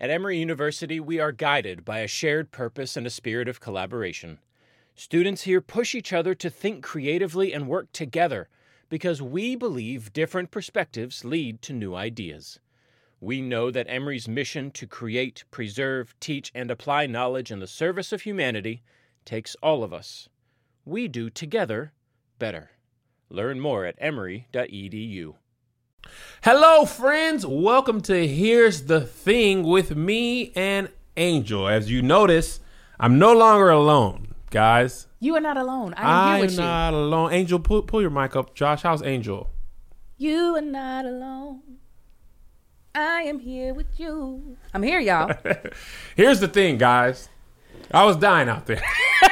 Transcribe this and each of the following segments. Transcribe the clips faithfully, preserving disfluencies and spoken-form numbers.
At Emory University, we are guided by a shared purpose and a spirit of collaboration. Students here push each other to think creatively and work together because we believe different perspectives lead to new ideas. We know that Emory's mission to create, preserve, teach, and apply knowledge in the service of humanity takes all of us. We do together better. Learn more at emory dot e d u. Hello, friends. Welcome to Here's the Thing with me and Angel. As you notice, I'm no longer alone, guys. You are not alone. I am here with you. I'm not alone. Angel, pull, pull your mic up. Josh, how's Angel? You are not alone. I am here with you. I'm here, y'all. Here's the thing, guys. I was dying out there.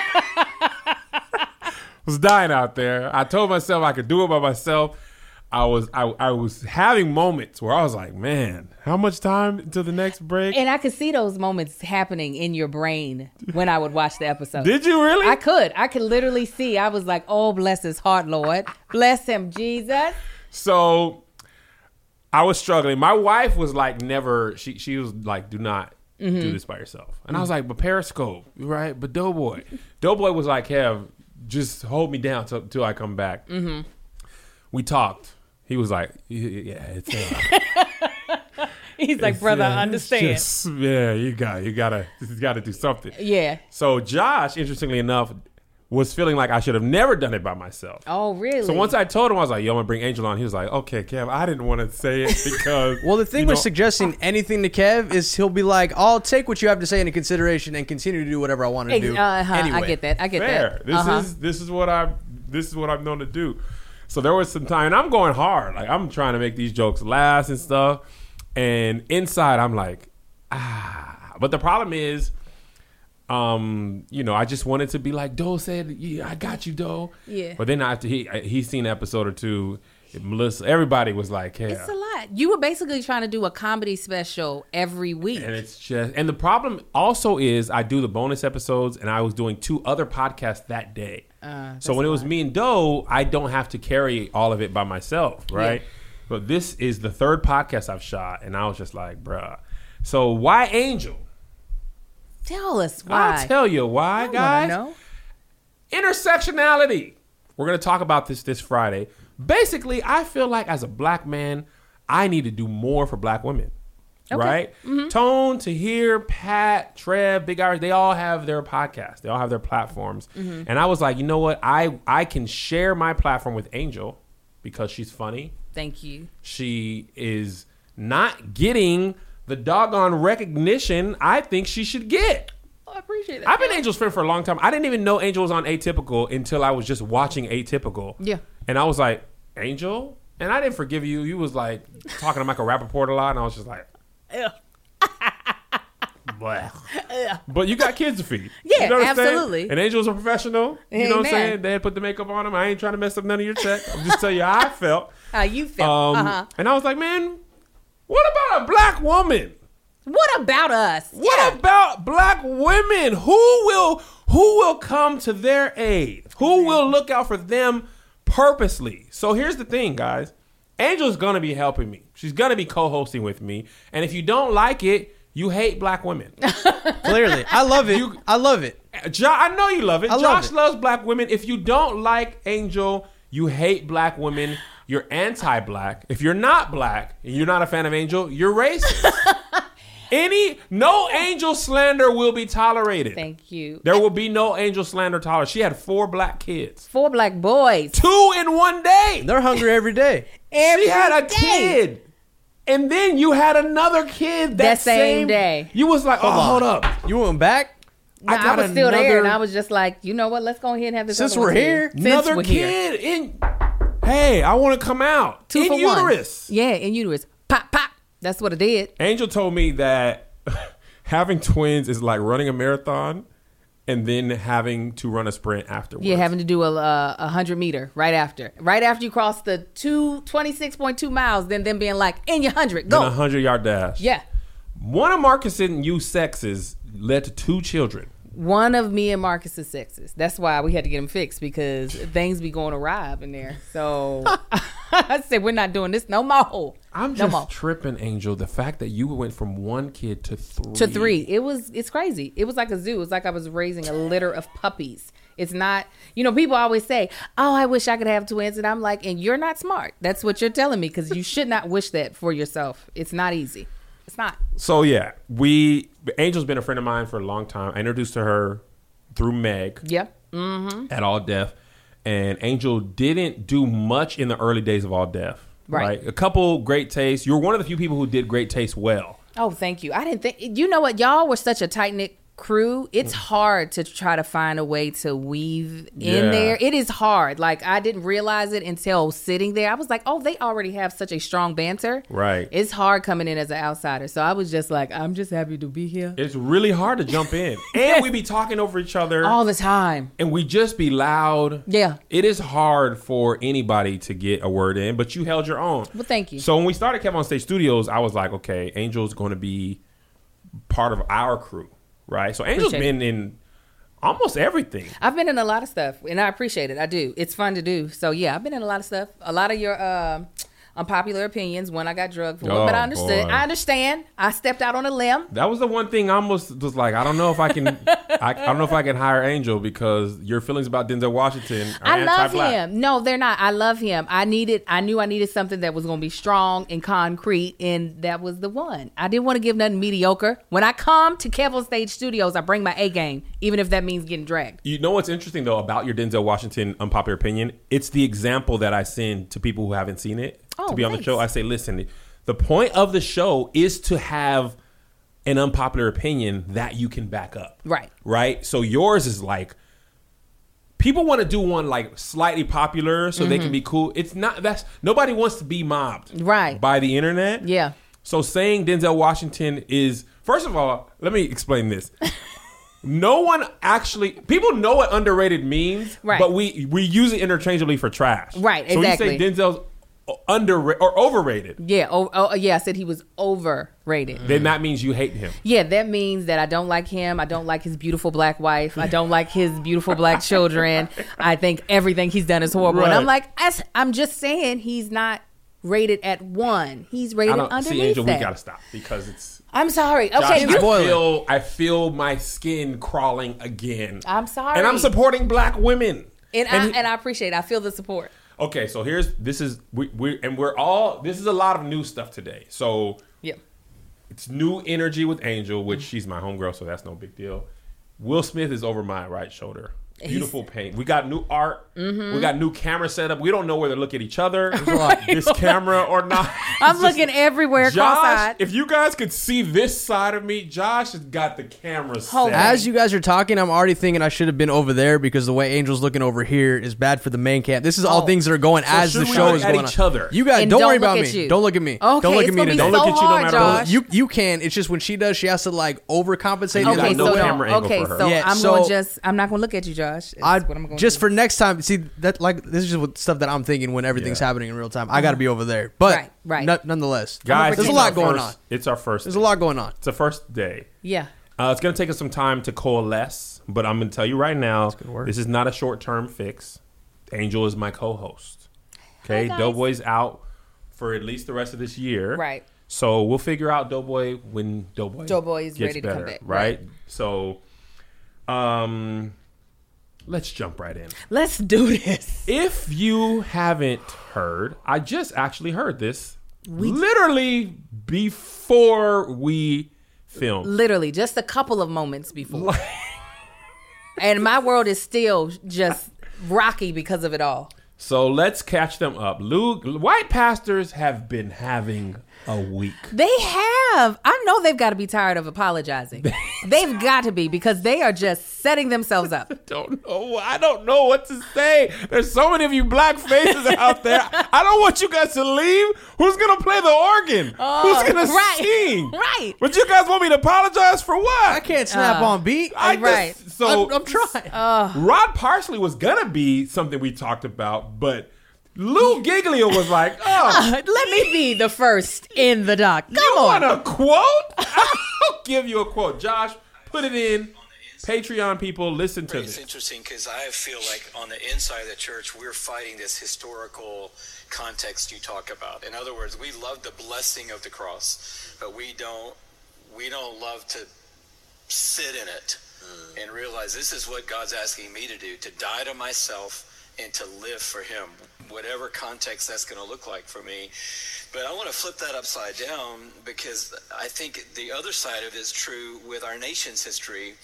I was dying out there. I told myself I could do it by myself. I was I, I was having moments where I was like, man, how much time until the next break? And I could see those moments happening in your brain when I would watch the episode. Did you really? I could. I could literally see. I was like, oh, bless his heart, Lord. Bless him, Jesus. So I was struggling. My wife was like, never, she she was like, do not mm-hmm. do this by yourself. And mm-hmm. I was like, but Periscope, right? But Doughboy. Doughboy was like, Kev, just hold me down till, till I come back. Mm-hmm. We talked. He was like, yeah, it's uh, he's like, brother, I uh, understand. Just, yeah, you got you gotta you gotta do something. Yeah. So Josh, interestingly enough, was feeling like I should have never done it by myself. Oh, really? So once I told him, I was like, yo, I'm gonna bring Angel on. He was like, okay, Kev, I didn't want to say it because well, the thing you know, with suggesting anything to Kev is he'll be like, I'll take what you have to say into consideration and continue to do whatever I want to do. Uh-huh. Anyway. I get that. I get Fair. that. This uh-huh. is this is what I this is what I'm known to do. So there was some time, and I'm going hard. Like, I'm trying to make these jokes last and stuff. And inside, I'm like, ah. But the problem is, um, you know, I just wanted to be like, Doe said, yeah, I got you, Doe. Yeah. But then after he he's seen an episode or two, Melissa, everybody was like, yeah. It's a lot. You were basically trying to do a comedy special every week. And it's just, and the problem also is I do the bonus episodes, and I was doing two other podcasts that day. Uh, so when it was me and Doe, I don't have to carry all of it by myself, right? Yeah. But this is the third podcast I've shot, and I was just like, bruh. So why Angel? Tell us why. I'll tell you why, I guys. Know. Intersectionality. We're going to talk about this this Friday. Basically, I feel like as a black man, I need to do more for black women. Okay. Right? Mm-hmm. Tone, Tahir, Pat, Trev, Big Irish, they all have their podcasts. They all have their platforms. Mm-hmm. And I was like, you know what? I, I can share my platform with Angel because she's funny. Thank you. She is not getting the doggone recognition I think she should get. Oh, I appreciate that. I've been Angel's friend for a long time. I didn't even know Angel was on Atypical until I was just watching Atypical. Yeah. And I was like, Angel? And I didn't forgive you. You was like talking to Michael Rappaport a lot. And I was just like, but you got kids to feed. Yeah, you know absolutely. And Angel's a professional. You Amen. know what I'm saying? They had put the makeup on him. I ain't trying to mess up none of your check. I'm just telling you how I felt. How you felt. Um, uh-huh. And I was like, man, what about a black woman? What about us? What yeah. about black women? Who will who will come to their aid? Who will look out for them purposely? So here's the thing, guys. Angel's going to be helping me. She's going to be co-hosting with me. And if you don't like it, you hate black women. Clearly. I love it. You, I love it. Jo- I know you love it. I Josh love it. loves black women. If you don't like Angel, you hate black women. You're anti-black. If you're not black and you're not a fan of Angel, you're racist. Any, no Angel slander will be tolerated. Thank you. There will be no Angel slander tolerated. She had four black kids. Four black boys. Two in one day. They're hungry every day. Every she had a day. kid. And then you had another kid that, that same, same day. You was like, hold oh, on. hold up. You went back? No, I, I was still there, and I was just like, you know what? Let's go ahead and have this. Since other we're one here, Since another we're kid here. in. Hey, I want to come out Two in for uterus. One. Yeah, in uterus. Pop, pop. That's what it did. Angel told me that having twins is like running a marathon and then having to run a sprint afterwards. Yeah, having to do a a uh, hundred meter right after, right after you cross the two twenty six point two miles. Then them being like, in your hundred, go. Then a hundred yard dash. Yeah. One of Marcus and you sexes led to two children. One of me and Marcus's sexes. That's why we had to get them fixed, because things be going awry up in there. So I said, we're not doing this no more. I'm No just more. tripping, Angel. The fact that you went from one kid to three. To three. It was, it's crazy. It was like a zoo. It was like I was raising a litter of puppies. It's not, you know, people always say, oh, I wish I could have twins. And I'm like, and you're not smart. That's what you're telling me, because you should not wish that for yourself. It's not easy. It's not. So, yeah, we, Angel's been a friend of mine for a long time. I introduced to her through Meg. Yeah. Mm-hmm. At All Deaf. And Angel didn't do much in the early days of All Deaf. Right. right. A couple great tastes. You were one of the few people who did great taste well. Oh, thank you. I didn't think, you know what? Y'all were such a tight knit crew. It's hard to try to find a way to weave in Yeah. there. It is hard. Like, I didn't realize it until sitting there. I was like, oh, they already have such a strong banter. Right. It's hard coming in as an outsider. So I was just like, I'm just happy to be here It's really hard to jump in. And we be talking over each other. all the time. And we just be loud. Yeah. It is hard for anybody to get a word in, but you held your own. Well, thank you. So when we started Kev on Stage Studios, I was like, okay, Angel's going to be part of our crew, right? So Angel's Appreciate been in almost everything. I've been in a lot of stuff, and I appreciate it. I do. It's fun to do. So yeah, I've been in a lot of stuff. A lot of your uh, unpopular opinions when I got drugged for Oh, it, but I understood. boy. I understand. I stepped out on a limb. That was the one thing I almost was like, I don't know if I can, I, I don't know if I can hire Angel because your feelings about Denzel Washington are I love anti-black. him. No, they're not. I love him. I needed. I knew I needed something that was going to be strong and concrete, and that was the one. I didn't want to give nothing mediocre. When I come to Kev on Stage Studios, I bring my A game, even if that means getting dragged. You know what's interesting though about your Denzel Washington unpopular opinion? It's the example that I send to people who haven't seen it Oh, to be on thanks. the show. I say, listen, the point of the show is to have an unpopular opinion that you can back up. Right. Right? So yours is like, people want to do one like slightly popular so they can be cool. It's not, that's, nobody wants to be mobbed. Right. By the internet. Yeah. So saying Denzel Washington is, first of all, let me explain this. No one actually, people know what underrated means, Right. but we we use it interchangeably for trash. Right, So exactly. you say Denzel's under or overrated, Yeah. Oh, oh, yeah. I said he was overrated. then that means you hate him. Yeah, that means that I don't like him. I don't like his beautiful black wife. I don't like his beautiful black children. I think everything he's done is horrible. And Right. I'm like, as- I'm just saying he's not rated at one. He's I rated don't underneath see, Angel. that. We gotta stop because it's. I'm sorry. Josh, Okay, I you, spoil it. feel I feel my skin crawling again. I'm sorry. and I'm supporting black women. and, and I, he- and I appreciate it. I feel the support. Okay, so here's this is we we and we're all this is a lot of new stuff today. So Yeah. it's new energy with Angel, which she's my homegirl, so that's no big deal. Will Smith is over my right shoulder. Beautiful paint. We got new art. We got new camera setup. We don't know whether to look at each other, this camera or not. I'm It's just- looking everywhere Josh, cross-eyed. if you guys could see this side of me, Josh has got the camera Hold set. on. As you guys are talking, I'm already thinking I should have been over there because the way Angel's looking over here is bad for the main cam. This is all Oh. things that are going as should the we show look is at going each on. other? You guys, And don't, don't worry look about at me. you. Don't look at me. Okay, don't look it's at me. gonna be today. Don't look so at you no hard, matter Josh. what. You you can. It's just when she does, she has to like overcompensate. You and got Okay, then no so look at- camera don't, angle okay, for her. so Yeah, I'm so- gonna just I'm not gonna look at you, Josh. That's I what I'm gonna just do. for next time. See that like this is just what stuff that I'm thinking when everything's Yeah. happening in real time. I got to be over there, but Right, right. no- nonetheless, Guys, there's a it's lot our going first- on. It's our first. There's a day. lot going on. It's the first day. Yeah. Uh, it's going to take us some time to coalesce, but I'm going to tell you right now, work. this is not a short-term fix. Angel is my co-host. Okay, Hi, guys. Doughboy's out for at least the rest of this year. Right. So we'll figure out Doughboy when Doughboy, Doughboy is gets ready to come better, back, Right? right. So, um, let's jump right in. Let's do this. If you haven't heard, I just actually heard this literally before we filmed. Literally, just a couple of moments before. And my world is still just rocky because of it all. So let's catch them up. Luke, white pastors have been having a week. They have. I know they've got to be tired of apologizing. They've got to be because they are just setting themselves up. Don't know. I don't know what to say. There's so many of you black faces out there. I don't want you guys to leave. Who's gonna play the organ? Who's gonna right. sing? Right. But you guys want me to apologize for what? I can't snap Uh, on beat. I Right. just, so I'm, I'm trying. Rod Parsley was gonna be something we talked about, but Lou Giglio was like, "Oh, Let me be the first in the dock. Come you on. want a quote? I'll give you a quote." Josh, put it in. Patreon people, listen to It's this. interesting because I feel like on the inside of the church, we're fighting this historical context you talk about. In other words, we love the blessing of the cross, but we don't we don't love to sit in it and realize this is what God's asking me to do, to die to myself and to live for him, whatever context that's going to look like for me. But I want to flip that upside down, because I think the other side of it is true with our nation's history.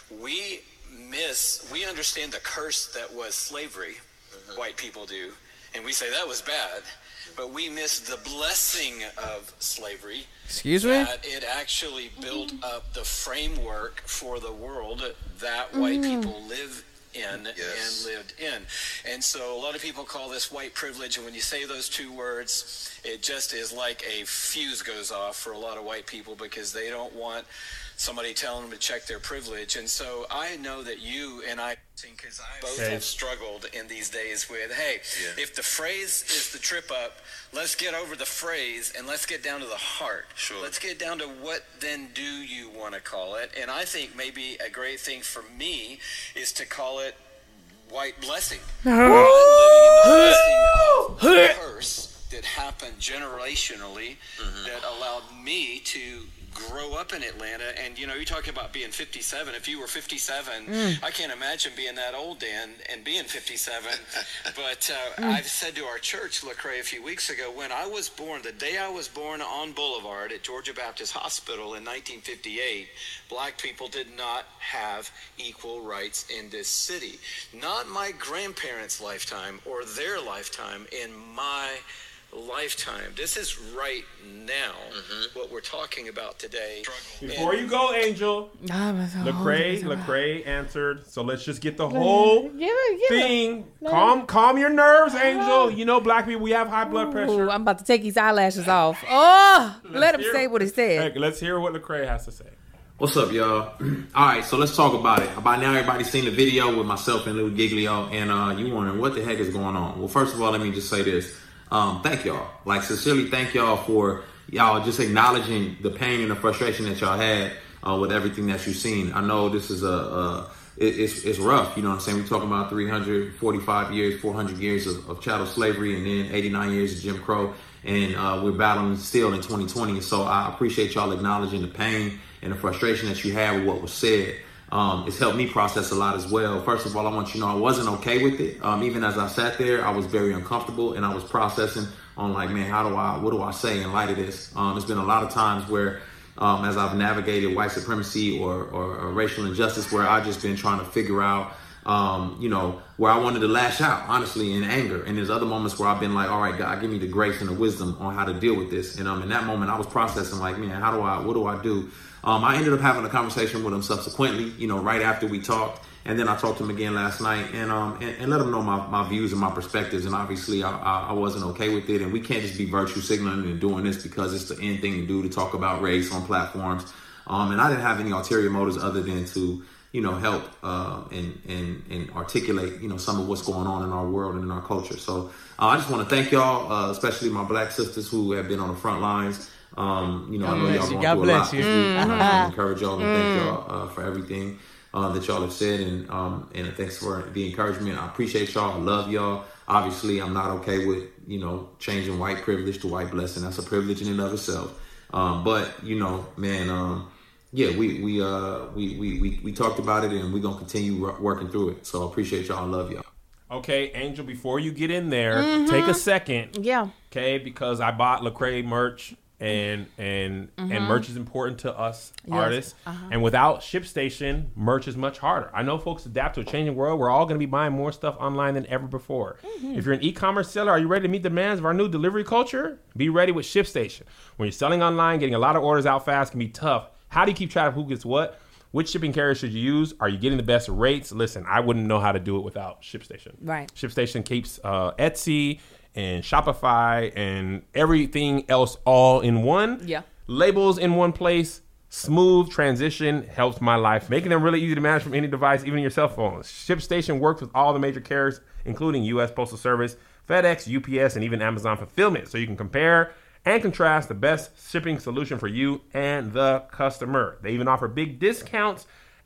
We miss, we understand the curse that was slavery, mm-hmm. white people do, and we say that was bad, but we miss the blessing of slavery. Excuse me? That it actually built up the framework for the world that white people live in Yes. and lived in. And so a lot of people call this white privilege, and when you say those two words, it just is like a fuse goes off for a lot of white people, because they don't want somebody telling them to check their privilege. And so I know that you and I, because I both Okay. have struggled in these days with, hey, Yeah. if the phrase is the trip up, let's get over the phrase and let's get down to the heart. Sure. Let's get down to what then do you want to call it. And I think maybe a great thing for me is to call it white blessing. I'm living in the blessing of the curse that happened generationally, that allowed me to grow up in Atlanta. And you know, you're talking about being fifty-seven. If you were fifty-seven, I can't imagine being that old, Dan, and being fifty-seven. But uh, I've said to our church, Lecrae, a few weeks ago, when I was born, the day I was born on Boulevard at Georgia Baptist Hospital in nineteen fifty-eight, black people did not have equal rights in this city. Not my grandparents' lifetime or their lifetime, in my lifetime. This is right now what we're talking about today. Before you go, Angel, Lecrae, Lecrae, Lecrae answered. So let's just get the whole Give it, give it. thing. Calm, calm your nerves, Angel. You know, black people, we have high blood pressure. Ooh, I'm about to take his eyelashes off. Oh, let him hear- say what he said. Hey, let's hear what Lecrae has to say. What's up, y'all? All right, so let's talk about it. By now, everybody's seen the video with myself and Lou Giglio, and uh, you wondering what the heck is going on. Well, first of all, let me just say this. Um, thank y'all. Like, sincerely thank y'all for y'all just acknowledging the pain and the frustration that y'all had uh, with everything that you've seen. I know this is a, a it, it's it's rough. You know what I'm saying? We're talking about three hundred forty-five years, four hundred years of, of chattel slavery, and then eighty-nine years of Jim Crow. And uh, we're battling still in twenty twenty. And so I appreciate y'all acknowledging the pain and the frustration that you had with what was said. Um, it's helped me process a lot as well. First of all, I want you to know I wasn't okay with it. Um, even as I sat there, I was very uncomfortable, and I was processing on like, man, how do I, what do I say in light of this? Um, there's been a lot of times where, um, as I've navigated white supremacy or, or, or racial injustice, where I've just been trying to figure out, um, you know, where I wanted to lash out, honestly, in anger. And there's other moments where I've been like, all right, God, give me the grace and the wisdom on how to deal with this. And um, in that moment, I was processing like, man, how do I, what do I do? Um, I ended up having a conversation with him subsequently, you know, right after we talked. And then I talked to him again last night and um and, and let him know my, my views and my perspectives. And obviously, I, I, I wasn't okay with it. And we can't just be virtue signaling and doing this because it's the end thing to do, to talk about race on platforms. Um, and I didn't have any ulterior motives other than to, you know, help uh, and, and, and articulate, you know, some of what's going on in our world and in our culture. So uh, I just want to thank y'all, uh, especially my black sisters who have been on the front lines. Um, you know, God I know bless y'all you. going God through a bless lot you. this week. And I just want to encourage y'all and thank y'all uh, for everything uh, that y'all have said, and um, and thanks for the encouragement. I appreciate y'all. I love y'all. Obviously, I'm not okay with, you know, changing white privilege to white blessing. That's a privilege in and of itself. Um, but you know, man, um, yeah, we we uh we, we we we talked about it, and we're gonna continue r- working through it. So I appreciate y'all. I love y'all. Okay, Angel, before you get in there, take a second. Yeah. Okay, because I bought Lecrae merch, and and and merch is important to us artists. And without ShipStation, merch is much harder. I know folks adapt to a changing world. We're all going to be buying more stuff online than ever before. If you're an e-commerce seller, are you ready to meet the demands of our new delivery culture? Be ready with ShipStation. When you're selling online, getting a lot of orders out fast can be tough. How do you keep track of who gets what? Which shipping carrier should you use? Are you getting the best rates? Listen, I wouldn't know how to do it without ShipStation. Right. ShipStation keeps uh, Etsy and Shopify and everything else all in one. Yeah. Labels in one place. Smooth transition helps my life, making them really easy to manage from any device, even your cell phone. ShipStation works with all the major carriers, including U S Postal Service, FedEx, U P S, and even Amazon Fulfillment, so you can compare and contrast the best shipping solution for you and the customer. They even offer big discounts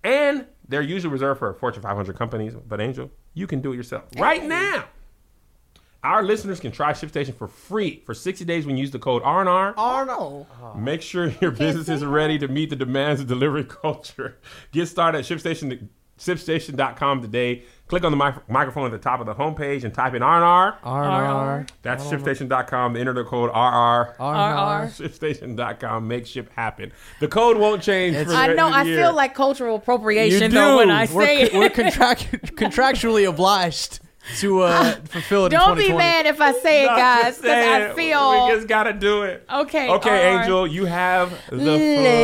And they're usually reserved for Fortune five hundred companies. But Angel, you can do it yourself. Hey. Right now, our listeners can try ShipStation for free for sixty days when you use the code R and R. Oh. Make sure your business is ready to meet the demands of delivery culture. Get started at ShipStation, ShipStation dot com today. Click on the mic- microphone at the top of the homepage and type in R and R. R and R. That's ShipStation dot com. Enter the code R R. R and R. ShipStation dot com. Make ship happen. The code won't change. For the I rest know. of the I year. feel like cultural appropriation You do. though when I we're, say co- we're it. contract- contractually obliged to uh, fulfill it in Don't be twenty twenty. mad if I say it, No, guys, just because say I it. feel. We just got to do it. Okay. Okay, R R. Angel, you have the floor.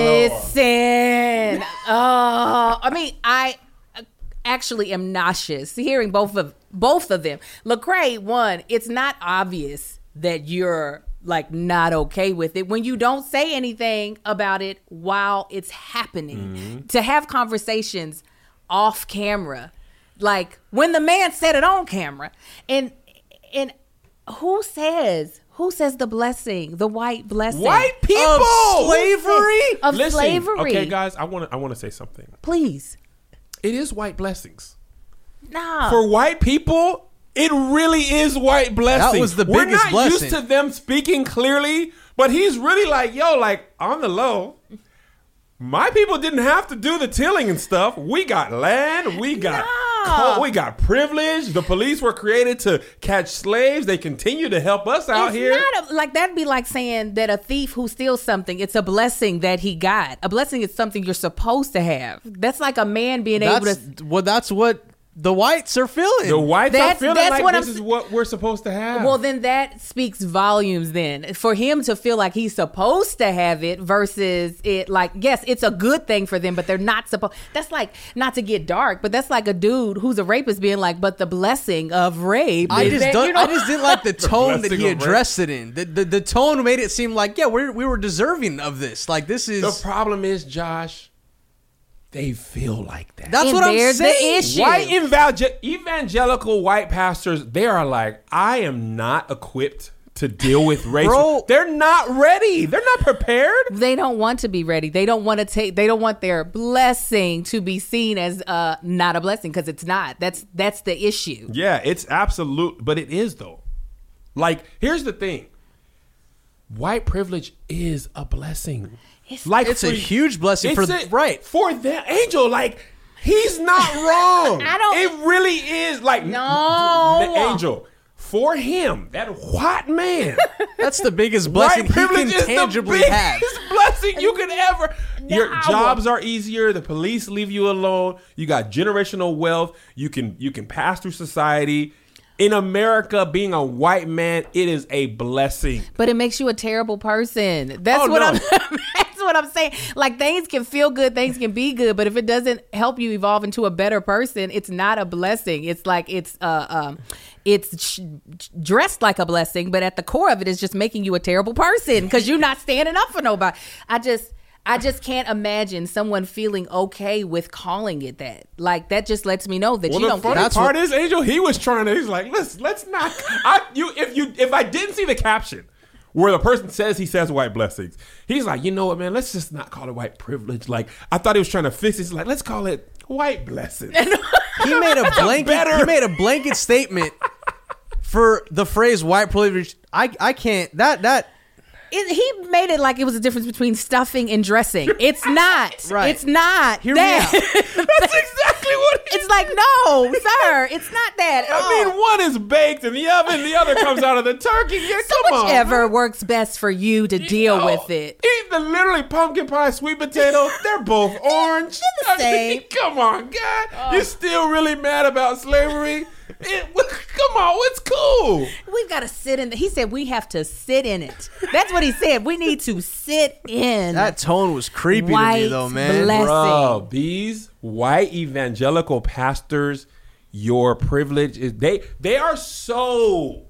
Listen. Oh, I mean, I actually am nauseous hearing both of both of them. Lecrae, one, it's not obvious that you're like not okay with it when you don't say anything about it while it's happening. Mm-hmm. To have conversations off camera, like when the man said it on camera, and and who says who says the blessing, the white blessing, White people. Of slavery? of Listen, slavery? okay, guys, I want to I want to say something. Please, It is white blessings. no. For white people, it really is white blessings. That was the We're biggest not blessing. used to them speaking clearly, but he's really like, yo, like on the low. My people didn't have to do the tilling and stuff. We got land. We got No. co- we got privilege. The police were created to catch slaves. They continue to help us out It's here. not a, like that'd be like saying that a thief who steals something, it's a blessing that he got. A blessing is something you're supposed to have. That's like a man being able That's to. well. That's what the whites are feeling. the whites That's- are feeling that's like what this I'm- is what we're supposed to have. Well, then that speaks volumes. Then for him to feel like he's supposed to have it versus it, like yes, it's a good thing for them, but they're not supposed. That's like not to get dark, but that's like a dude who's a rapist being like, but the blessing of rape. I is just that, don't, you know? I just didn't like the tone that blessing he of rape. addressed it in. The, the the tone made it seem like yeah, we we were deserving of this. Like this is the problem is, Josh, they feel like that. that's And what I'm there's the saying. issue. White evangel- evangelical white pastors, they are like, I am not equipped to deal with race. Bro. They're not ready. They're not prepared. They don't want to be ready. They don't want to take. They don't want their blessing to be seen as uh, not a blessing because it's not. That's that's the issue. Yeah, it's absolute, but it is though. Like, here's the thing. White privilege is a blessing. It's- like It's a huge blessing for it's a- right. for the Angel. Like, he's not wrong. I don't- It really is. Like, No. the Angel. For him, that white man. That's the biggest blessing White he privilege can is tangibly the have. biggest blessing you could ever. Your No. jobs are easier. The police leave you alone. You got generational wealth. You can you can pass through society. In America, being a white man, it is a blessing. But it makes you a terrible person. That's Oh, what no. I'm. That's what I'm saying. Like things can feel good, things can be good, but if it doesn't help you evolve into a better person, it's not a blessing. It's like it's uh um, it's sh- dressed like a blessing, but at the core of it is just making you a terrible person because you're not standing up for nobody. I just. I just can't imagine someone feeling okay with calling it that. Like that just lets me know that Well, you the don't funny care. That's part what- is, Angel, he was trying to. He's like, let's let's not. I you if you if I didn't see the caption where the person says he says white blessings, he's like, you know what, man, let's just not call it white privilege. Like I thought he was trying to fix it. He's like, let's call it white blessings. He made a blanket. better- He made a blanket statement for the phrase "white privilege." I I can't. That that It, he made it like it was a difference between stuffing and dressing. It's not. Right. It's not. Hear me that. out. That's exactly what. He, It's like, no, sir, it's not that at I all. mean, one is baked in the oven, the other comes out of the turkey. Yeah, so come on. whichever works best for you to deal Oh, with it. Eat the literally pumpkin pie, sweet potato. They're both orange. They're the I mean, same. come on, God. You're still really mad about slavery? It, come on, it's cool. We've got to sit in. The, he said we have to sit in it. That's what he said. We need to sit in. that tone was creepy to me White though, man. blessing. Bro, these white evangelical pastors, your privilege is they they are so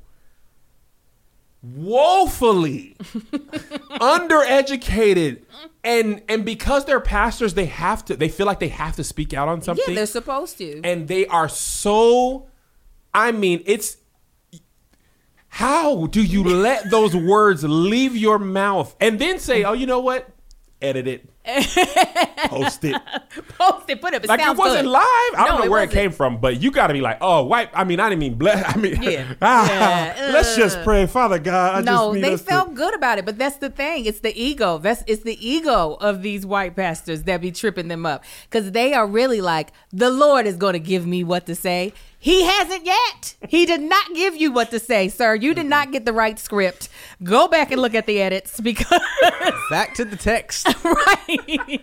woefully undereducated, and and because they're pastors, they have to they feel like they have to speak out on something. yeah, they're supposed to. And they are so, I mean, it's, how do you let those words leave your mouth and then say, oh, you know what? Edit it. Post it. post it, put it. It like it sounds wasn't good. live. I don't No, know it where wasn't. it came from, but you got to be like, oh, white. I mean, I didn't mean bless. I mean, Yeah. ah, Yeah. let's just pray, Father God. I No, just need they us to- felt good about it, but that's the thing. It's the ego. That's it's the ego of these white pastors that be tripping them up because they are really like, the Lord is going to give me what to say. He hasn't yet. He did not give you what to say, sir. You did not get the right script. Go back and look at the edits because Back to the text. right.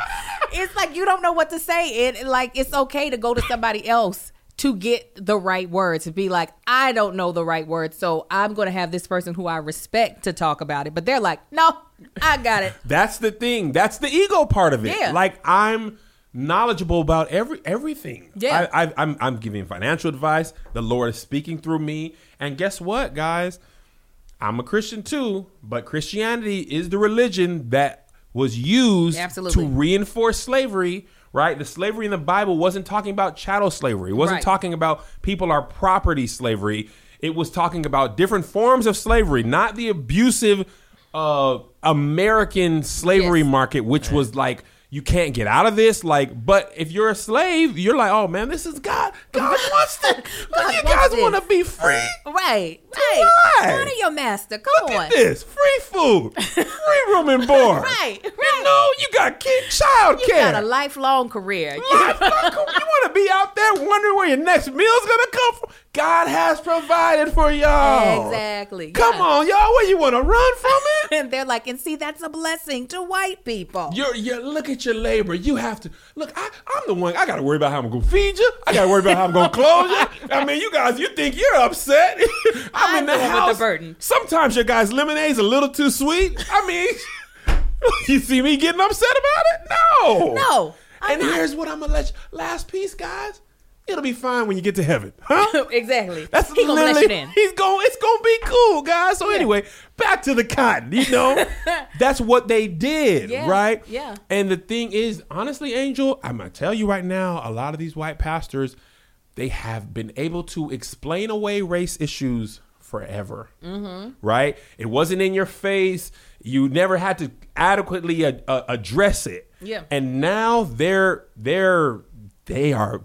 It's like you don't know what to say. It like it's okay to go to somebody else to get the right words. To be like, I don't know the right words, so I'm going to have this person who I respect to talk about it. But they're like, no, I got it. That's the thing. That's the ego part of it. Yeah. Like I'm knowledgeable about every everything. Yeah. I, I, I'm I'm giving financial advice. The Lord is speaking through me. And guess what, guys? I'm a Christian too, but Christianity is the religion that was used Absolutely. to reinforce slavery. Right? The slavery in the Bible wasn't talking about chattel slavery. It wasn't Right. talking about people are property slavery. It was talking about different forms of slavery, not the abusive uh, American slavery Yes. market, which was like, you can't get out of this. Like, but if you're a slave, you're like, oh man, this is God. God wants to. God you wants guys this. want to be free. Right. Why? Right. Honor your master. Come Look on. at this. Free food. Free room and board. Right. You Right. know, you got kid child You care. got a lifelong career. Life, you want to be out there wondering where your next meal's gonna come from? God has provided for y'all. Exactly. Come Yeah. on, y'all. Where you want to run from it? And they're like, and see, that's a blessing to white people. You're, you're, look at your labor. You have to look. I, I'm the one. I got to worry about how I'm gonna feed you. I got to worry about how I'm gonna clothe you. I mean, you guys, you think you're upset? I'm, I'm in the the one with the house. burden. Sometimes your guys' lemonade's a little too sweet. I mean, you see me getting upset about it? No, No. I'm And not. here's what I'm gonna let you. Last piece, guys. It'll be fine when you get to heaven, huh? Exactly. That's He gonna let literally- you in. He's going. It's gonna be cool, guys. So Yeah. anyway, back to the cotton. You know, that's what they did, Yeah, right? yeah. And the thing is, honestly, Angel, I'm gonna tell you right now, a lot of these white pastors, they have been able to explain away race issues forever, mm-hmm. right? It wasn't in your face. You never had to adequately uh, uh, address it. Yeah. And now they're they're they are.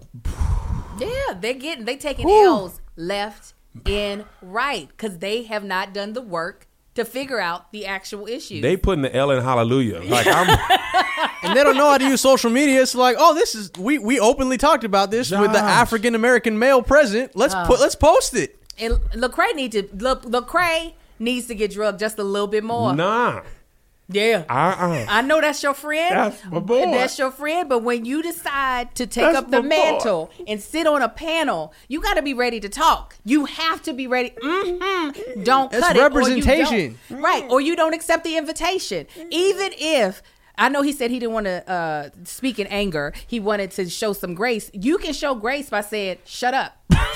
Yeah, they're getting they taking Whew. L's left and right because they have not done the work to figure out the actual issues. They putting the L in hallelujah. Like I'm. And they don't know how to use social media. It's like, oh, this is we we openly talked about this with the Josh. African American male president. Let's Oh. put let's post it. and Lecrae need to look. Lecrae needs to get drugged just a little bit more. Nah. Yeah. Uh-uh. I know that's your friend. That's my boy. That's your friend. But when you decide to take That's up the my boy. mantle and sit on a panel, you got to be ready to talk. You have to be ready. Mm-hmm. Don't That's cut it. or you representation. don't. Right. Or you don't accept the invitation. Even if, I know he said he didn't want to uh, speak in anger. He wanted to show some grace. You can show grace by saying, shut up.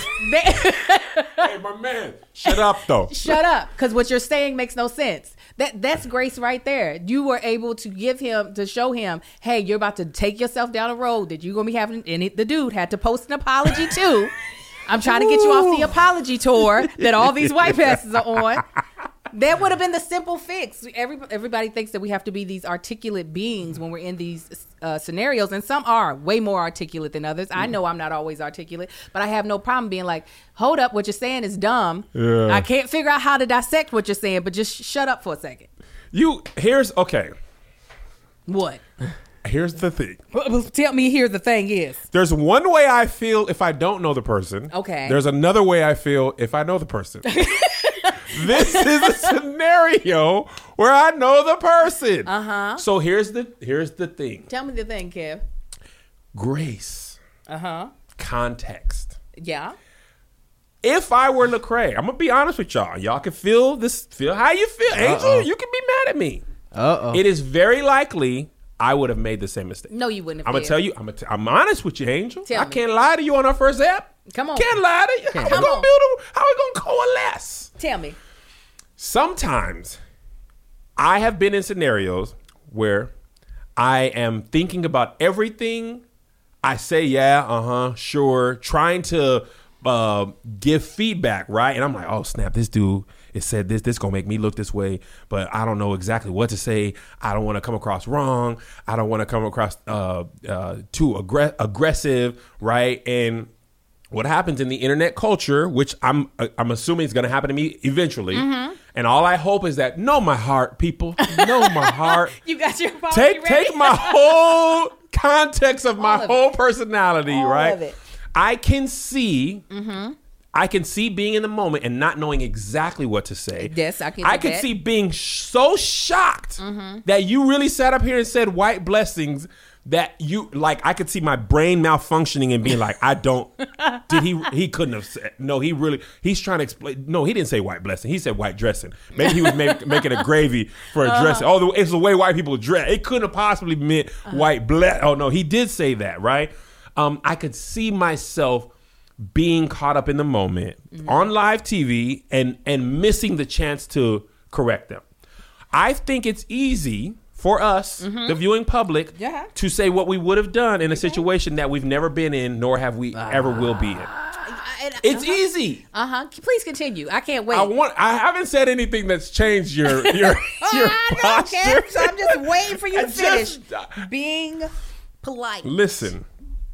Hey, my man. Shut up, though. Shut up, because what you're saying makes no sense. That that's grace right there. You were able to give him to show him, hey, you're about to take yourself down a road that you're gonna be having. And it, the dude had to post an apology too. I'm trying to get you off the apology tour that all these white pastors are on. That would have been the simple fix. Every, everybody thinks that we have to be these articulate beings when we're in these uh, scenarios, and some are way more articulate than others. I know I'm not always articulate, but I have no problem being like, hold up, what you're saying is dumb. Yeah. I can't figure out how to dissect what you're saying, but just sh- shut up for a second. You, here's, okay. What? Here's the thing. Tell me here the thing is. There's one way I feel if I don't know the person. Okay. There's another way I feel if I know the person. This is a scenario where I know the person. Uh-huh. So here's the here's the thing. Tell me the thing, Kev. Grace. Uh-huh. Context. Yeah. If I were Lecrae, I'm gonna be honest with y'all. Y'all can feel this. Feel how you feel, Angel. Uh-oh. You can be mad at me. Uh oh. It is very likely I would have made the same mistake. No, you wouldn't have. I'm gonna Kev. tell you. I'm gonna t- I'm honest with you, Angel. Tell I me. can't lie to you on our first app. Come on. Can't lie to you. How we Come gonna on. build a? How we gonna coalesce? Tell me. Sometimes I have been in scenarios where I am thinking about everything. I say, yeah, uh huh, sure, trying to uh, give feedback, right? And I'm like, oh snap, this dude it said this, this gonna make me look this way, but I don't know exactly what to say. I don't want to come across wrong. I don't want to come across uh, uh, too aggr- aggressive, right? And what happens in the internet culture, which I'm I'm assuming is going to happen to me eventually, mm-hmm. and all I hope is that know my heart, people, know my heart. You got your apology take ready? take my whole context of my of whole it. personality, All right? of it. I can see, mm-hmm. I can see being in the moment and not knowing exactly what to say. Yes, I can. I do can that. see being sh- so shocked Mm-hmm. that you really sat up here and said white blessings. That you like, I could see my brain malfunctioning and being like, I don't. Did he? He couldn't have said. No, he really. He's trying to explain. No, he didn't say white blessing. He said white dressing. Maybe he was make, making a gravy for a Uh-huh. dressing. Oh, it's the way white people dress. It couldn't have possibly meant Uh-huh. white bless. Oh no, he did say that, right? Um, I could see myself being caught up in the moment Mm-hmm. on live T V and and missing the chance to correct them. I think it's easy for us, Mm-hmm. the viewing public, Yeah. to say what we would have done in a situation that we've never been in, nor have we ever will be in. It's easy. Uh huh. Please continue. I can't wait. I want. I haven't said anything that's changed your your oh, your I know, posture. Kev, so I'm just waiting for you to I finish just- being polite. Listen,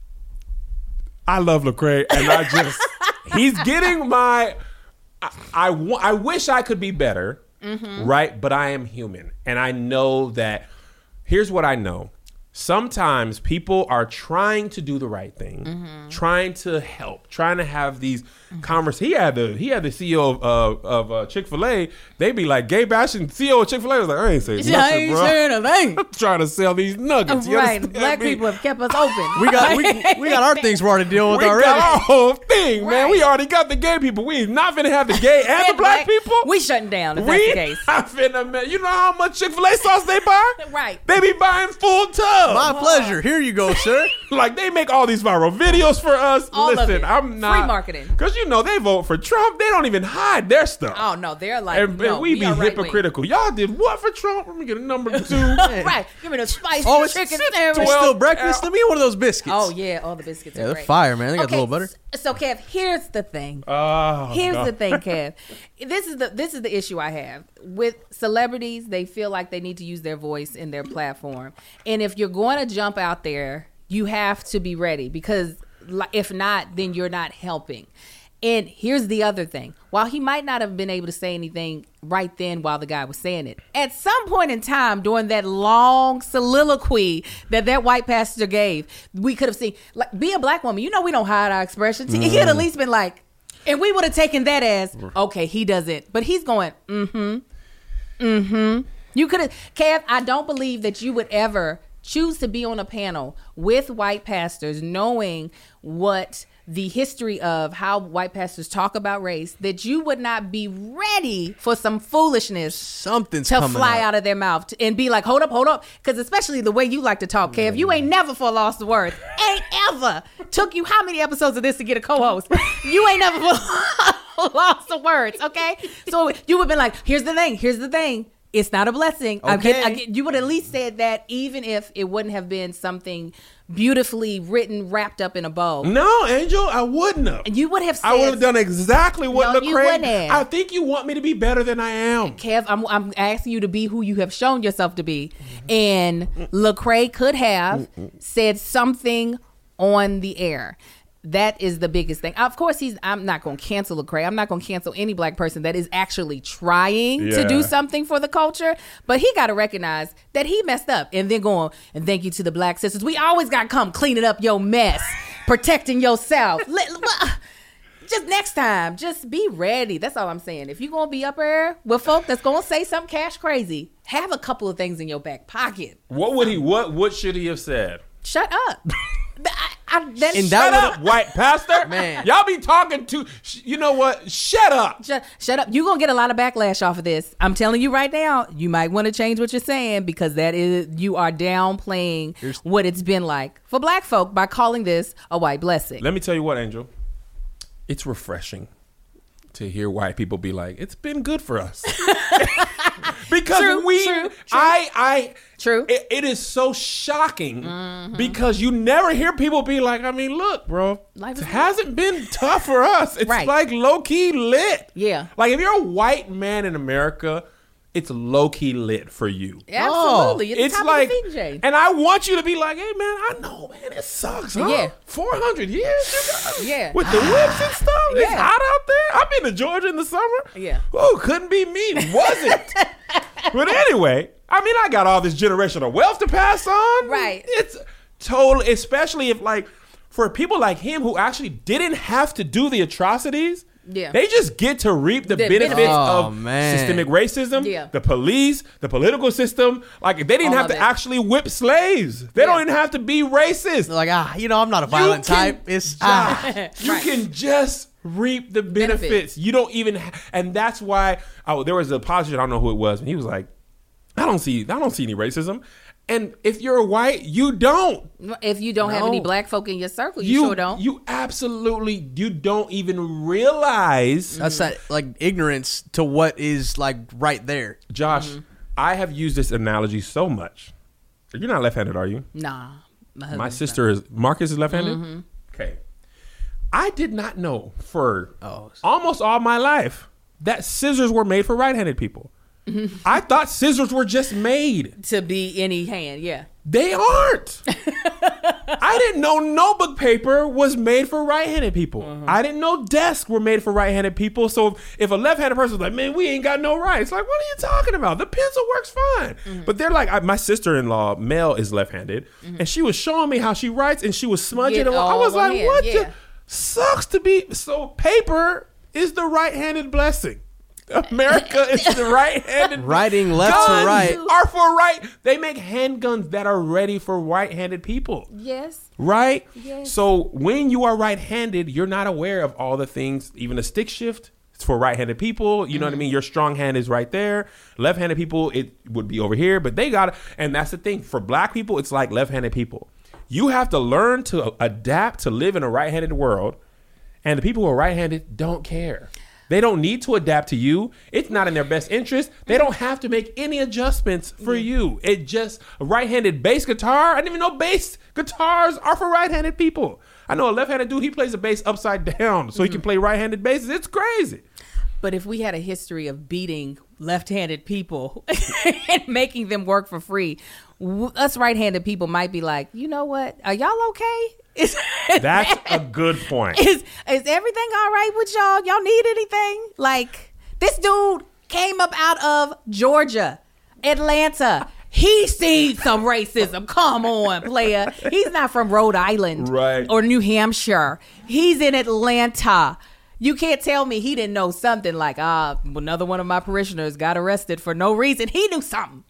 I love Lecrae, and I just he's getting my. I I, wa- I wish I could be better, Mm-hmm. right? But I am human, and I know that. Here's what I know. Sometimes people are trying to do the right thing, Mm-hmm. trying to help, trying to have these conversations. He had the he had the C E O of uh, of uh, Chick-fil-A. They be like, gay bashing C E O of Chick-fil-A was like, I ain't saying nothing, I ain't bro. saying a thing. I'm trying to sell these nuggets. You Right. understand Black me? people have kept us open. We got we, we got our things we're already dealing with We already. got our whole thing, man. Right. We already got the gay people. We not finna have the gay and the black people. We shutting down if we that's the case. not finna, man. You know how much Chick-fil-A sauce they buy? Right. They be buying full tubs. My pleasure. Here you go, sir. Like they make all these viral videos for us. All of Listen, it. I'm not Free marketing. because you know they vote for Trump. They don't even hide their stuff. Oh no, they're like, and, no, and we, be are right-wing. hypocritical. Y'all did what for Trump? Let me get a number two. Right. Give me the spicy Oh, it's chicken it's sandwich. still breakfast. Let me get one of those biscuits. Oh yeah, all the biscuits Yeah, are they're great. fire, man. They got a Okay, little butter. s- So Kev, here's the thing. Oh, Here's God. the thing, Kev. This is the this is the issue I have with celebrities. They feel like they need to use their voice in their platform, and if you're going to jump out there, you have to be ready because li- if not, then you're not helping. And here's the other thing. While he might not have been able to say anything right then while the guy was saying it, at some point in time during that long soliloquy that that white pastor gave, we could have seen, like, be a black woman. You know we don't hide our expressions. He could have at least been like, and we would have taken that as, okay, he doesn't. But he's going, mm-hmm, mm-hmm. You could have, Kev, I don't believe that you would ever choose to be on a panel with white pastors knowing what the history of how white pastors talk about race, that you would not be ready for some foolishness Something's to coming fly up. out of their mouth and be like, hold up, hold up. Because especially the way you like to talk, Kev, you ain't never for lost the word. Ain't ever. Took you how many episodes of this to get a co-host? You ain't never for lost the words, okay? So you would have been like, here's the thing, here's the thing. It's not a blessing. I get, I Okay. get, you would at least said that even if it wouldn't have been something beautifully written, wrapped up in a bow. No, Angel, I wouldn't have. You would have said, I would have done exactly what No, you Lecrae. wouldn't have. I think you want me to be better than I am. Kev, I'm, I'm asking you to be who you have shown yourself to be. And Lecrae could have said something on the air. That is the biggest thing. Of course, he's. I'm not going to cancel Lecrae. I'm not going to cancel any black person that is actually trying to do Yeah. something for the culture. But he got to recognize that he messed up, and then going and thank you to the black sisters. We always got to come cleaning up your mess, protecting yourself. Let- well, just next time, just be ready. That's all I'm saying. If you're going to be up there with folk that's going to say something cash crazy, have a couple of things in your back pocket. What would he? What? What should he have said? Shut up. I, I, that, And shut that Shut up. up, white pastor. Man. Y'all be talking to. sh- You know what? Shut up. Shut, shut up. You're going to get a lot of backlash off of this. I'm telling you right now, you might want to change what you're saying because that is, you are downplaying Here's- what it's been like for black folk by calling this a white blessing. Let me tell you what, Angel. It's refreshing to hear white people be like, "It's been good for us." because True, we, true, true. I, I, True. It, it is so shocking Mm-hmm. because you never hear people be like, I mean, look, bro, Life it is hasn't been tough for us. It's Right. like low key lit. Yeah. Like if you're a white man in America, it's low key lit for you. Absolutely. You're the It's top like, of the feed chain. and I want you to be like, hey man, I know, man, it sucks, huh? Yeah. four hundred years, you guys, Yeah. with the whips and stuff. It's Yeah. hot out there. I've been to Georgia in the summer. Yeah. Oh, couldn't be me, wasn't. But anyway, I mean, I got all this generational wealth to pass on. Right. It's totally, especially if like for people like him who actually didn't have to do the atrocities. Yeah. They just get to reap the, The benefits benefits. Oh, of man. systemic racism, Yeah. the police, the political system. Like they didn't All have of to it. actually whip slaves. They Yeah. don't even have to be racist. They're like, ah, you know, I'm not a violent can- type. It's ah. You Right. can just reap the benefits. Benefits. You don't even, ha- and that's why. Oh, there was a politician. I don't know who it was, and he was like, "I don't see, I don't see any racism." And if you're white, you don't. If you don't have any No. black folk in your circle, you, You sure don't. You absolutely. You don't even realize. That's that like ignorance to what is like right there. Josh, Mm-hmm. I have used this analogy so much. You're not left-handed, are you? nah. My, My husband's sister is. Marcus is left-handed. Mm-hmm. Okay. I did not know for Oh. almost all my life that scissors were made for right-handed people. Mm-hmm. I thought scissors were just made. not. To be any hand, yeah. They aren't. I didn't know notebook paper was made for right-handed people. Mm-hmm. I didn't know desks were made for right-handed people. So if a left-handed person was like, man, we ain't got no rights. Like, what are you talking about? The pencil works fine. Mm-hmm. But they're like, I, my sister-in-law, Mel, is left-handed. And she was showing me how she writes and she was smudging Get it. I all was on like, hand, what yeah. the? Sucks to be. So paper is the right-handed blessing. America is the right-handed. Writing left to Guns right. are for right. They make handguns that are ready for right-handed people. Yes. Right? Yes. So when you are right-handed, you're not aware of all the things, even a stick shift. It's for right-handed people. You know what I mean? Your strong hand is right there. Left-handed people, it would be over here. But they got it. And that's the thing. For black people, it's like left-handed people. You have to learn to adapt to live in a right-handed world. And the people who are right-handed don't care. They don't need to adapt to you. It's not in their best interest. They don't have to make any adjustments for you. It just a right-handed bass guitar. I didn't even know bass guitars are for right-handed people. I know a left-handed dude, he plays a bass upside down so he can play right-handed basses. It's crazy. But if we had a history of beating left-handed people and making them work for free, w- us right-handed people might be like, you know what? Are y'all okay? Is, That's a good point. is is everything all right with y'all? Y'all need anything? Like, this dude came up out of Georgia, Atlanta. He seen some racism. Come on, player. He's not from Rhode Island, Right. or New Hampshire. He's in Atlanta. You can't tell me he didn't know something like, ah, another one of my parishioners got arrested for no reason. He knew something.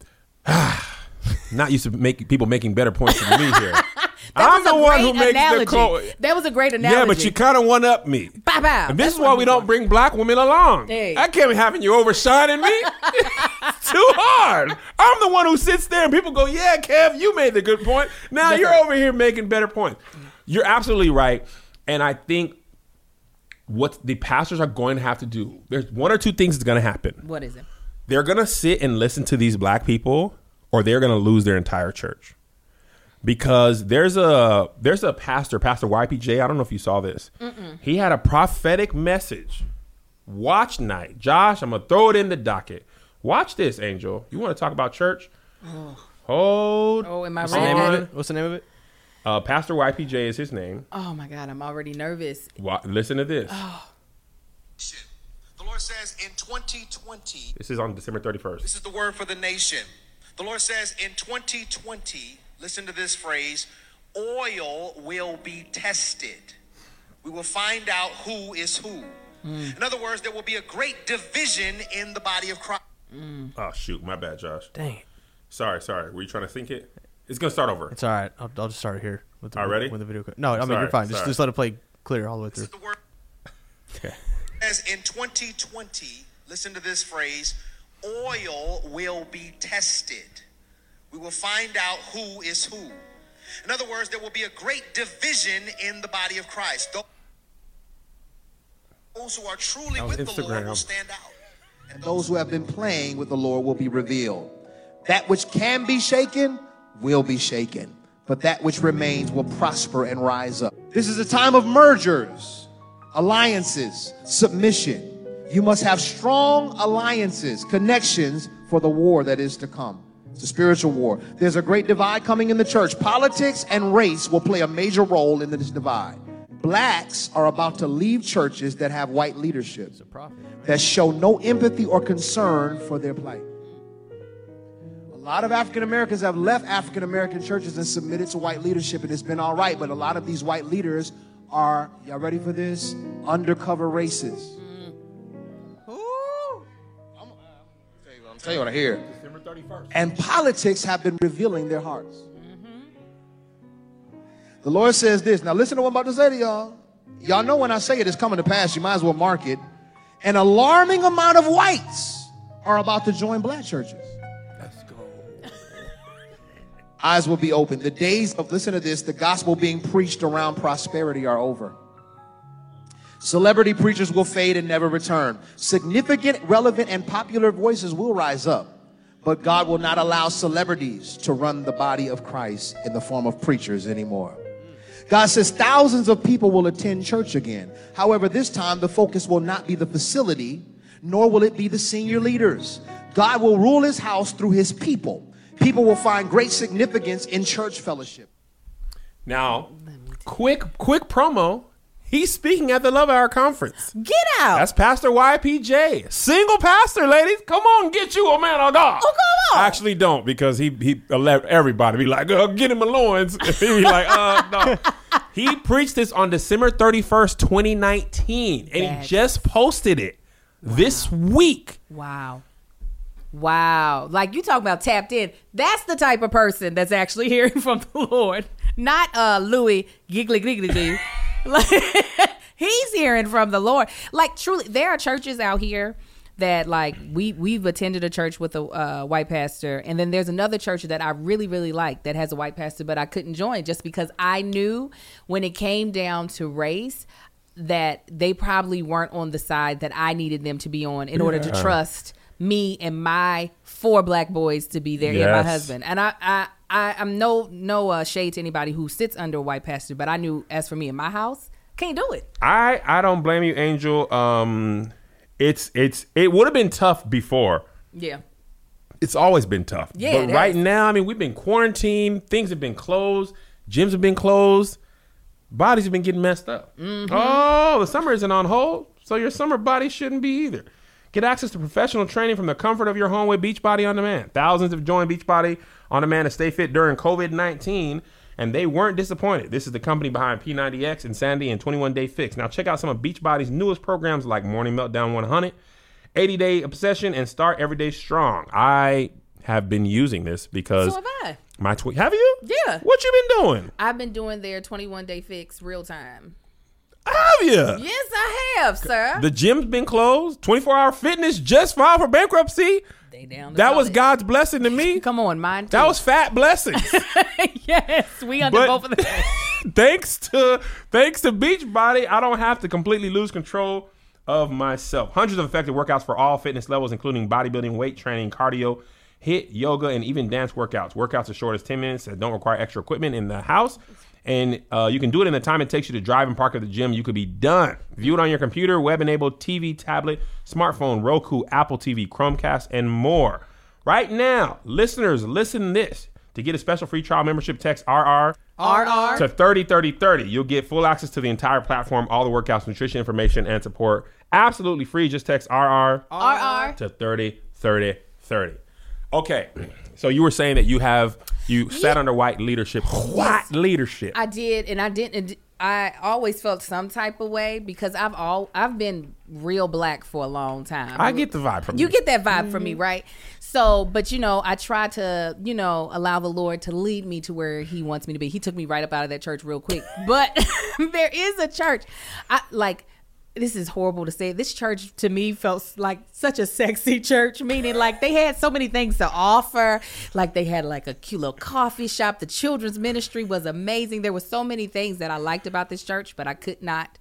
Not used to make people making better points than me here. That I'm was the a one great who makes analogy. the call. That was a great analogy. Yeah, but you kind of one up me. Bow, bow. And this That's is what why I'm we don't for. bring black women along. Hey. I can't be having you overshining me. It's too hard. I'm the one who sits there and people go, yeah, Kev, you made the good point. Now That's you're right. over here making better points. You're absolutely right. And I think what the pastors are going to have to do, there's one or two things that's going to happen. What is it? They're going to sit and listen to these black people or they're going to lose their entire church. Because there's a there's a pastor, Pastor Y P J. I don't know if you saw this. Mm-mm. He had a prophetic message. Watch night. Josh, I'm going to throw it in the docket. Watch this, Angel. You want to talk about church? Oh. Hold. Oh, am I What's the name ready? of it? What's the name of it? Uh, Pastor Y P J is his name. Oh my God, I'm already nervous. Wa- listen to this. The Lord says in twenty twenty, This is on December thirty-first. this is the word for the nation. The Lord says in twenty twenty, listen to this phrase, oil will be tested. We will find out who is who. In other words, there will be a great division in the body of Christ. Oh, shoot. My bad, Josh. Dang it. Sorry, sorry. Were you trying to think it? It's going to start over. It's all right. I'll, I'll just start it here. With the, All right, ready? When the video. co- No, I mean Sorry, you're fine. Just sorry. just let it play clear all the way This through. is the word. Okay. As in twenty twenty, listen to this phrase, oil will be tested. We will find out who is who. In other words, there will be a great division in the body of Christ. Those who are truly That was with the Lord Instagram. will stand out. and those who have been playing with the Lord will be revealed. That which can be shaken will be shaken, but that which remains will prosper and rise up. This is a time of mergers, alliances, submission. You must have strong alliances, connections for the war that is to come. It's a spiritual war. There's a great divide coming in the church. Politics and race will play a major role in this divide. Blacks are about to leave churches that have white leadership, that show no empathy or concern for their plight. A lot of African Americans have left African American churches and submitted to white leadership, and it's been all right. But a lot of these white leaders are, y'all ready for this? Undercover racists. I'm, I'm tell you what I hear. December thirty-first. And politics have been revealing their hearts. The Lord says this. Now listen to what I'm about to say to y'all. Y'all know when I say it, it's coming to pass. You might as well mark it. An alarming amount of whites are about to join black churches. Let's go. Eyes will be open. The days of, listen to this, the gospel being preached around prosperity are over. Celebrity preachers will fade and never return. Significant, relevant, and popular voices will rise up. But God will not allow celebrities to run the body of Christ in the form of preachers anymore. God says thousands of people will attend church again. However, this time the focus will not be the facility, nor will it be the senior leaders. God will rule his house through his people. People will find great significance in church fellowship. Now, quick, quick promo. He's speaking at the Love Hour conference. Get out. That's Pastor Y P J. Single pastor, ladies. Come on, get you a man of God. Oh, come on. Actually, don't, because he he let everybody be like, oh, get him a loins. He be like, uh, no. He preached this on December thirty-first, twenty nineteen, and That's... he just posted it wow. this week. Wow. Wow. Like, you talk about tapped in. That's the type of person that's actually hearing from the Lord. Not uh, Louis Giggly Giggly Goo. Like, he's hearing from the Lord. Like, truly, there are churches out here that, like, we we've attended a church with a uh, white pastor, and then there's another church that I really really like that has a white pastor, but I couldn't join just because I knew when it came down to race that they probably weren't on the side that I needed them to be on in order to trust me and my four black boys to be there, yes. and my husband. And I, I, I I'm no no uh, shade to anybody who sits under a white pastor, but I knew as for me in my house, can't do it. I, I don't blame you, Angel. Um, it's it's it would have been tough before. Yeah, it's always been tough. Yeah, but right is. now, I mean, we've been quarantined. Things have been closed. Gyms have been closed. Bodies have been getting messed up. Mm-hmm. Oh, the summer isn't on hold, so your summer body shouldn't be either. Get access to professional training from the comfort of your home with Beachbody On Demand. Thousands have joined Beachbody On Demand to stay fit during covid nineteen, and they weren't disappointed. This is the company behind P ninety X, Insanity, and twenty-one day Fix. Now check out some of Beachbody's newest programs like Morning Meltdown one hundred, eighty day Obsession, and Start Everyday Strong. I have been using this because... So have I. My tw- Have you? Yeah. What you been doing? I've been doing their twenty-one day Fix real time. Have you? Yes, I have, sir. The gym's been closed. twenty-four hour fitness just filed for bankruptcy. They down. That was it. God's blessing to me. Come on, mine too. That was fat blessings. Yes, we under But both of them. thanks to thanks to Beachbody, I don't have to completely lose control of myself. Hundreds of effective workouts for all fitness levels, including bodybuilding, weight training, cardio, HIIT, yoga, and even dance workouts. Workouts as short as ten minutes that don't require extra equipment in the house. And uh, you can do it in the time it takes you to drive and park at the gym. You could be done. View it on your computer, web-enabled T V, tablet, smartphone, Roku, Apple T V, Chromecast, and more. Right now, listeners, listen to this. To get a special free trial membership, text R R R R to thirty thirty thirty. You'll get full access to the entire platform, all the workouts, nutrition information, and support. Absolutely free. Just text R R R R to thirty thirty thirty. Okay, so you were saying that you have you Yeah. sat under white leadership. White leadership. I did, and I didn't. I always felt some type of way because I've all I've been real black for a long time. I get the vibe from you. you. Get that vibe from me, right? So, but you know, I try to, you know, allow the Lord to lead me to where He wants me to be. He took me right up out of that church real quick. But there is a church, I like. This is horrible to say. This church to me felt like such a sexy church, meaning like they had so many things to offer. Like they had like a cute little coffee shop. The children's ministry was amazing. There were so many things that I liked about this church, but I could not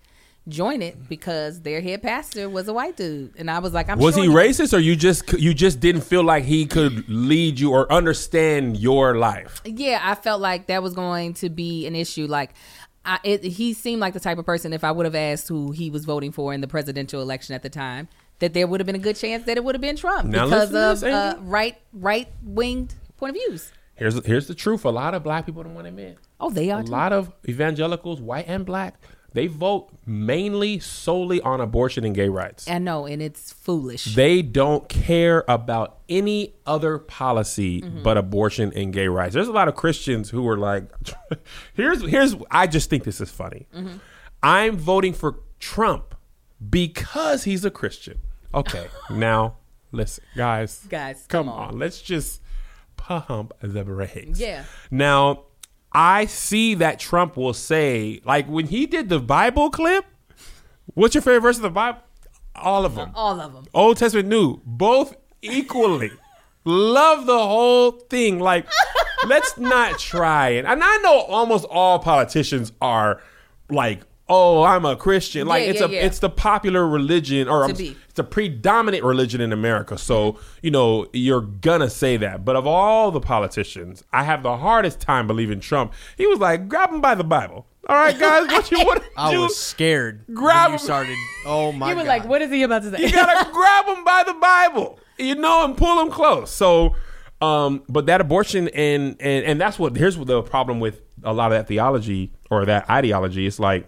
join it because their head pastor was a white dude, and I was like, I'm was sure he racist, or you just you just didn't feel like he could lead you or understand your life? Yeah, I felt like that was going to be an issue. Like, I, it, he seemed like the type of person, if I would have asked who he was voting for in the presidential election at the time, that there would have been a good chance that it would have been Trump Now because of this, uh, right right winged point of views. Here's here's the truth. A lot of black people don't want to admit. Oh, they are. A too. lot of evangelicals, white and black, they vote mainly solely on abortion and gay rights. I know, and it's foolish. They don't care about any other policy Mm-hmm. but abortion and gay rights. There's a lot of Christians who are like, here's here's I just think this is funny. Mm-hmm. I'm voting for Trump because he's a Christian. Okay, now listen, guys. Guys, come, come on. on. Let's just pump the brakes. Yeah. Now, I see that Trump will say, like when he did the Bible clip, what's your favorite verse of the Bible? All of them. All of them. Old Testament, New, both equally. Love the whole thing. Like, let's not try it. And I know almost all politicians are like, oh, I'm a Christian. Like, Yeah, it's yeah, a yeah. it's the popular religion, or To I'm, be. it's a predominant religion in America. So, you know, you're gonna say that. But of all the politicians, I have the hardest time believing Trump. He was like, grab him by the Bible. All right, guys, what you want to do? I was scared Grab when you him. started. Oh my You were god! like, what is he about to say? You gotta grab him by the Bible, you know, and pull him close. So, um, but that abortion and and and that's what here's what the problem with a lot of that theology or that ideology. It's like,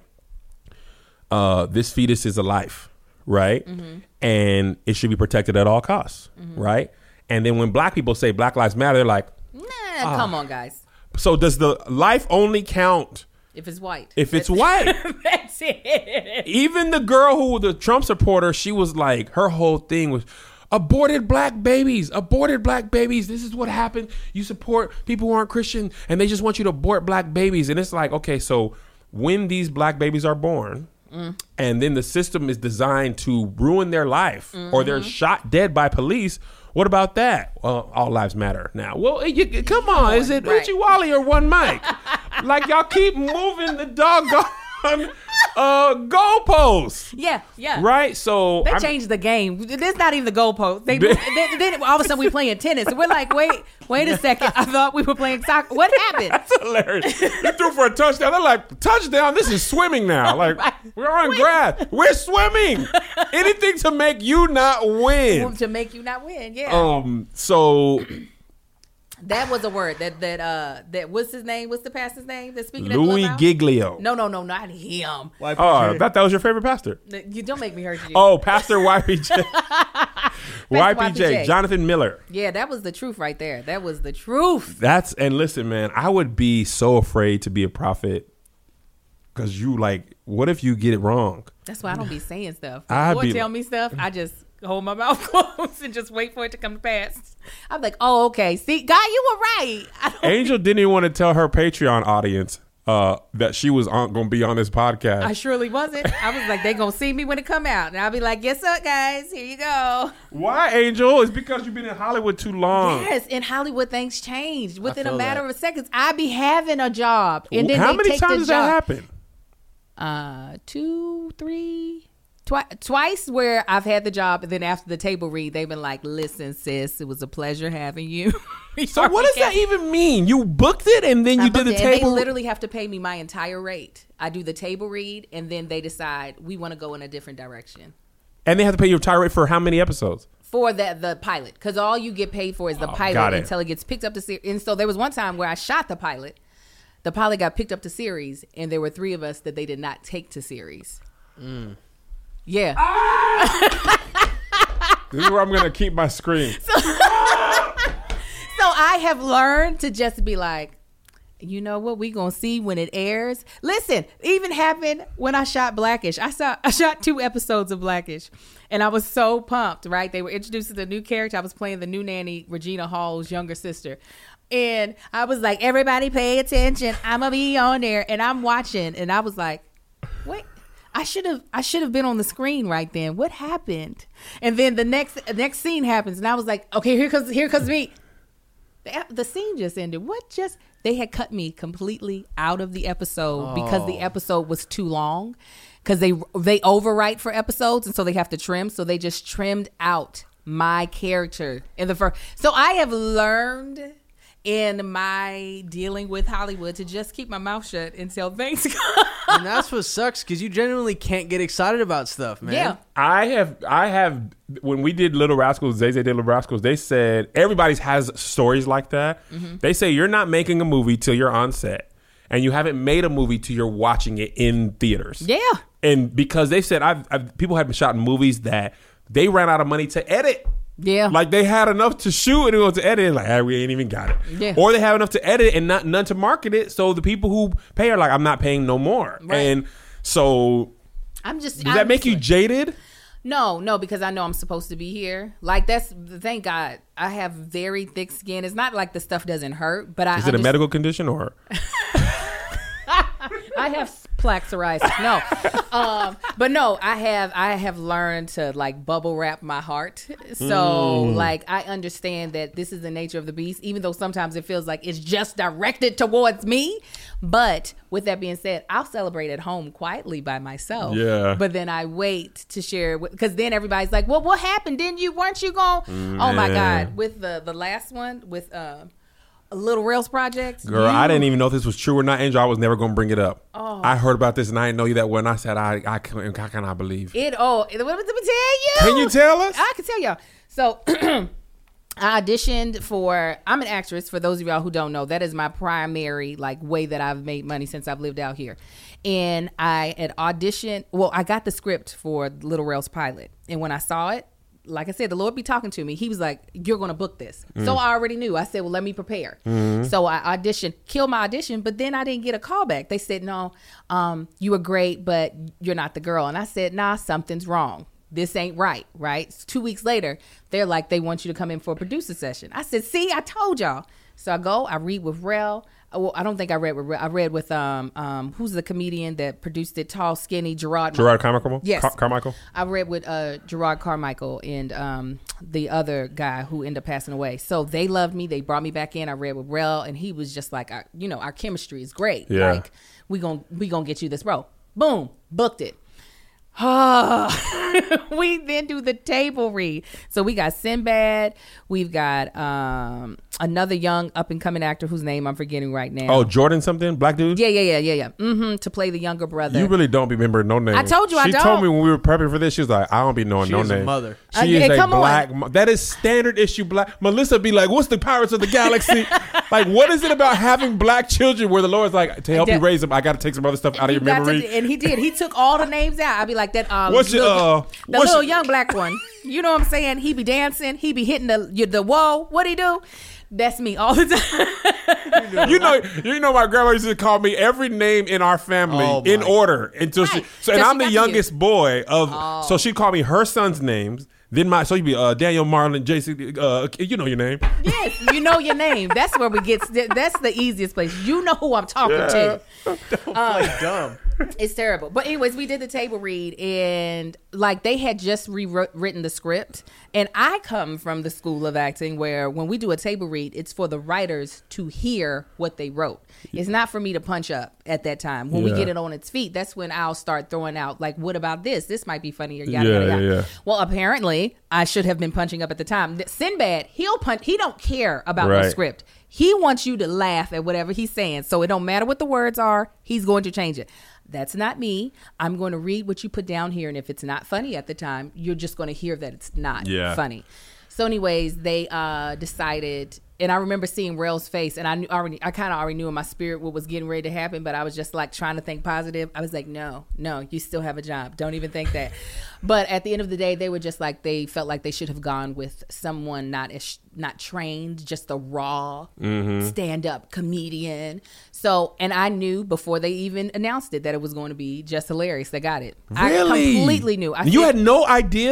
uh, this fetus is a life, right? Mm-hmm. And it should be protected at all costs, right? And then when black people say Black Lives Matter, they're like, Nah, Ah. come on, guys. so does the life only count If it's white. if it's white? That's it. Even the girl who the Trump supporter, she was like, her whole thing was aborted black babies, aborted black babies. This is what happened. You support people who aren't Christian and they just want you to abort black babies. And it's like, okay, so when these black babies are born mm. and then the system is designed to ruin their life mm-hmm. or they're shot dead by police, what about that? Well, all lives matter now. Well, you, come on. Is it Right. Uchi Wally or one mic? Like, y'all keep moving the doggone uh, goalposts. Yeah, yeah. Right? So They I'm- changed the game. It's not even the goalpost. They then, then all of a sudden we playing tennis. And we're like, wait, wait a second. I thought we were playing soccer. What happened? That's hilarious. You threw for a touchdown. They're like, touchdown, this is swimming now. Like, Right. we're on grass. We're swimming. Anything to make you not win. To make you not win. Yeah. Um, so That was a word that that uh that what's his name? What's the pastor's name? That's speaking at Louis Clubhouse? Giglio. No, no, no, not him. Why Oh, I thought that was your favorite pastor. You don't make me hurt you. Oh, Pastor Y P J. Y P J, Jonathan Miller. Yeah, that was the truth right there. That was the truth. That's, and listen, man, I would be so afraid to be a prophet because you like, what if you get it wrong? That's why I don't be saying stuff. I'd Or be- tell me stuff. I just hold my mouth closed and just wait for it to come to pass. I'm like, oh, okay. See, God, you were right. I don't, Angel didn't even want to tell her Patreon audience uh, that she was on, going to be on this podcast. I surely wasn't. I was like, they gonna see me when it come out, and I'll be like, guess what, guys? Here you go. Why, Angel? It's because you've been in Hollywood too long. Yes, in Hollywood, things change within a feel matter that. of seconds. I be having a job, and then How they many take times the does job. that happen? Uh, two, three, twi- twice where I've had the job, and then after the table read, they've been like, "Listen, sis, it was a pleasure having you." So what does that even mean? You booked it and then I you did booked the it, and they table? literally have to pay me my entire rate. I do the table read, and then they decide we want to go in a different direction And they have to pay your entire rate for how many episodes? for that the pilot, because all you get paid for is the Oh, got pilot it. until it gets picked up to series. And so there was one time where I shot the pilot. The pilot got picked up to series, and there were three of us that they did not take to series. Yeah. This is where I'm going to keep my screen. So I have learned to just be like, you know what, we gonna see when it airs. Listen, even happened when I shot Blackish. I saw I shot two episodes of Blackish, and I was so pumped. Right, they were introducing the new character. I was playing the new nanny, Regina Hall's younger sister, and I was like, everybody pay attention. I'm gonna be on there, and I'm watching, and I was like, wait. I should have I should have been on the screen right then. What happened? And then the next next scene happens, and I was like, okay, here comes here comes me. The, the scene just ended. What just They had cut me completely out of the episode oh. because the episode was too long. Because they they overwrite for episodes, and so they have to trim. So they just trimmed out my character in the first. So I have learned in my dealing with Hollywood to just keep my mouth shut until things come. And that's what sucks, because you genuinely can't get excited about stuff, man. Yeah. I have, I have, when we did Little Rascals, Zay Zay did Little Rascals, they said, everybody has stories like that. Mm-hmm. They say you're not making a movie till you're on set. And you haven't made a movie till you're watching it in theaters. Yeah. And because they said, I've, I've people have been shot in movies that they ran out of money to edit. Yeah. Like they had enough to shoot and it was to edit. Like, ah, we ain't even got it. Yeah. Or they have enough to edit and not none to market it. So the people who pay are like, I'm not paying no more. Right. And so I'm just does I'm that make just, you jaded? No, no, because I know I'm supposed to be here. Like that's thank God I have very thick skin. It's not like the stuff doesn't hurt, but I Is it a medical condition or I have plaque psoriasis. No, um, but no, I have I have learned to like bubble wrap my heart. So mm. like I understand that this is the nature of the beast, even though sometimes it feels like it's just directed towards me. But with that being said, I'll celebrate at home quietly by myself. Yeah. But then I wait to share because then everybody's like, "Well, what happened? Didn't you? Weren't you going?" Mm, oh my yeah. God! With the the last one with. Uh, Little Rails Project. Girl, you, I didn't even know if this was true or not, Angel. I was never going to bring it up. Oh. I heard about this and I didn't know you that well. And I said, I, I, can, how can I believe? It, oh, let me tell you. Can you tell us? I can tell y'all. So, I auditioned for, I'm an actress, for those of y'all who don't know. That is my primary, like, way that I've made money since I've lived out here. And I had auditioned, well, I got the script for Little Rails pilot. And when I saw it, like I said, the Lord be talking to me. He was like, you're going to book this. Mm. So I already knew. I said, well, let me prepare. Mm-hmm. So I auditioned, killed my audition, but then I didn't get a call back. They said, no, um, you were great, but you're not the girl. And I said, nah, something's wrong. This ain't right, right? So two weeks later, they're like, they want you to come in for a producer session. I said, see, I told y'all. So I go, I read with Rel. Well, I don't think I read with Rel. I read with, um, um, who's the comedian that produced it? Tall, skinny, Gerard. Gerard Carmichael? Yes. Car- Carmichael? I read with uh, Gerard Carmichael and um, the other guy who ended up passing away. So they loved me. They brought me back in. I read with Rel, and he was just like, our, you know, our chemistry is great. Yeah. Like, we gon' we gonna get you this role. Boom, booked it. Oh, we then do the table read. So we got Sinbad. We've got um, another young up and coming actor whose name I'm forgetting right now. Oh, Jordan something? Black dude? Yeah, yeah, yeah, yeah, yeah. Mm-hmm. To play the younger brother. You really don't remember no name. I told you I she don't. She told me when we were prepping for this, she was like, I don't be knowing she no is name. A mother. She uh, is yeah, a black mo- That is standard issue black. Melissa be like, what's the Pirates of the Galaxy? Like, what is it about having black children where the Lord's like, to help that, you raise them, I got to take some other stuff out of your memory? To, and he did. He took all the names out. I'd be like, that um, what's your, little, uh, the what's little your, young black one. You know what I'm saying? He be dancing. He be hitting the the wall. What he do? That's me all the time. you know, you know, my grandma used to call me every name in our family oh in order until right. she. So, and so I'm she the youngest you. boy of. Oh. So she called me her son's names. Then my so you be uh, Daniel Marlon Jason. Uh, you know your name. Yes, you know your name. That's where we get. That's the easiest place. You know who I'm talking yeah. to. Don't uh, play dumb. It's terrible. But anyways, we did the table read, and like they had just rewritten the script. And I come from the school of acting where when we do a table read, it's for the writers to hear what they wrote. It's not for me to punch up at that time. When yeah. we get it on its feet, that's when I'll start throwing out like, what about this? This might be funnier. Yada, yeah, yada, yada. Yeah, yeah. Well, apparently I should have been punching up at the time. Sinbad, he'll punch. He don't care about right. the script. He wants you to laugh at whatever he's saying. So it don't matter what the words are. He's going to change it. That's not me. I'm going to read what you put down here. And if it's not funny at the time, you're just going to hear that it's not yeah. funny. So anyways, they uh, decided, and I remember seeing Rel's face, and I knew already, I kind of already knew in my spirit what was getting ready to happen, but I was just like trying to think positive. I was like, no, no, you still have a job. Don't even think that. But at the end of the day, they were just like, they felt like they should have gone with someone not as, not trained, just a raw mm-hmm. stand-up comedian. So, and I knew before they even announced it that it was going to be just hilarious. They got it. Really? I completely knew. I you said, had no idea?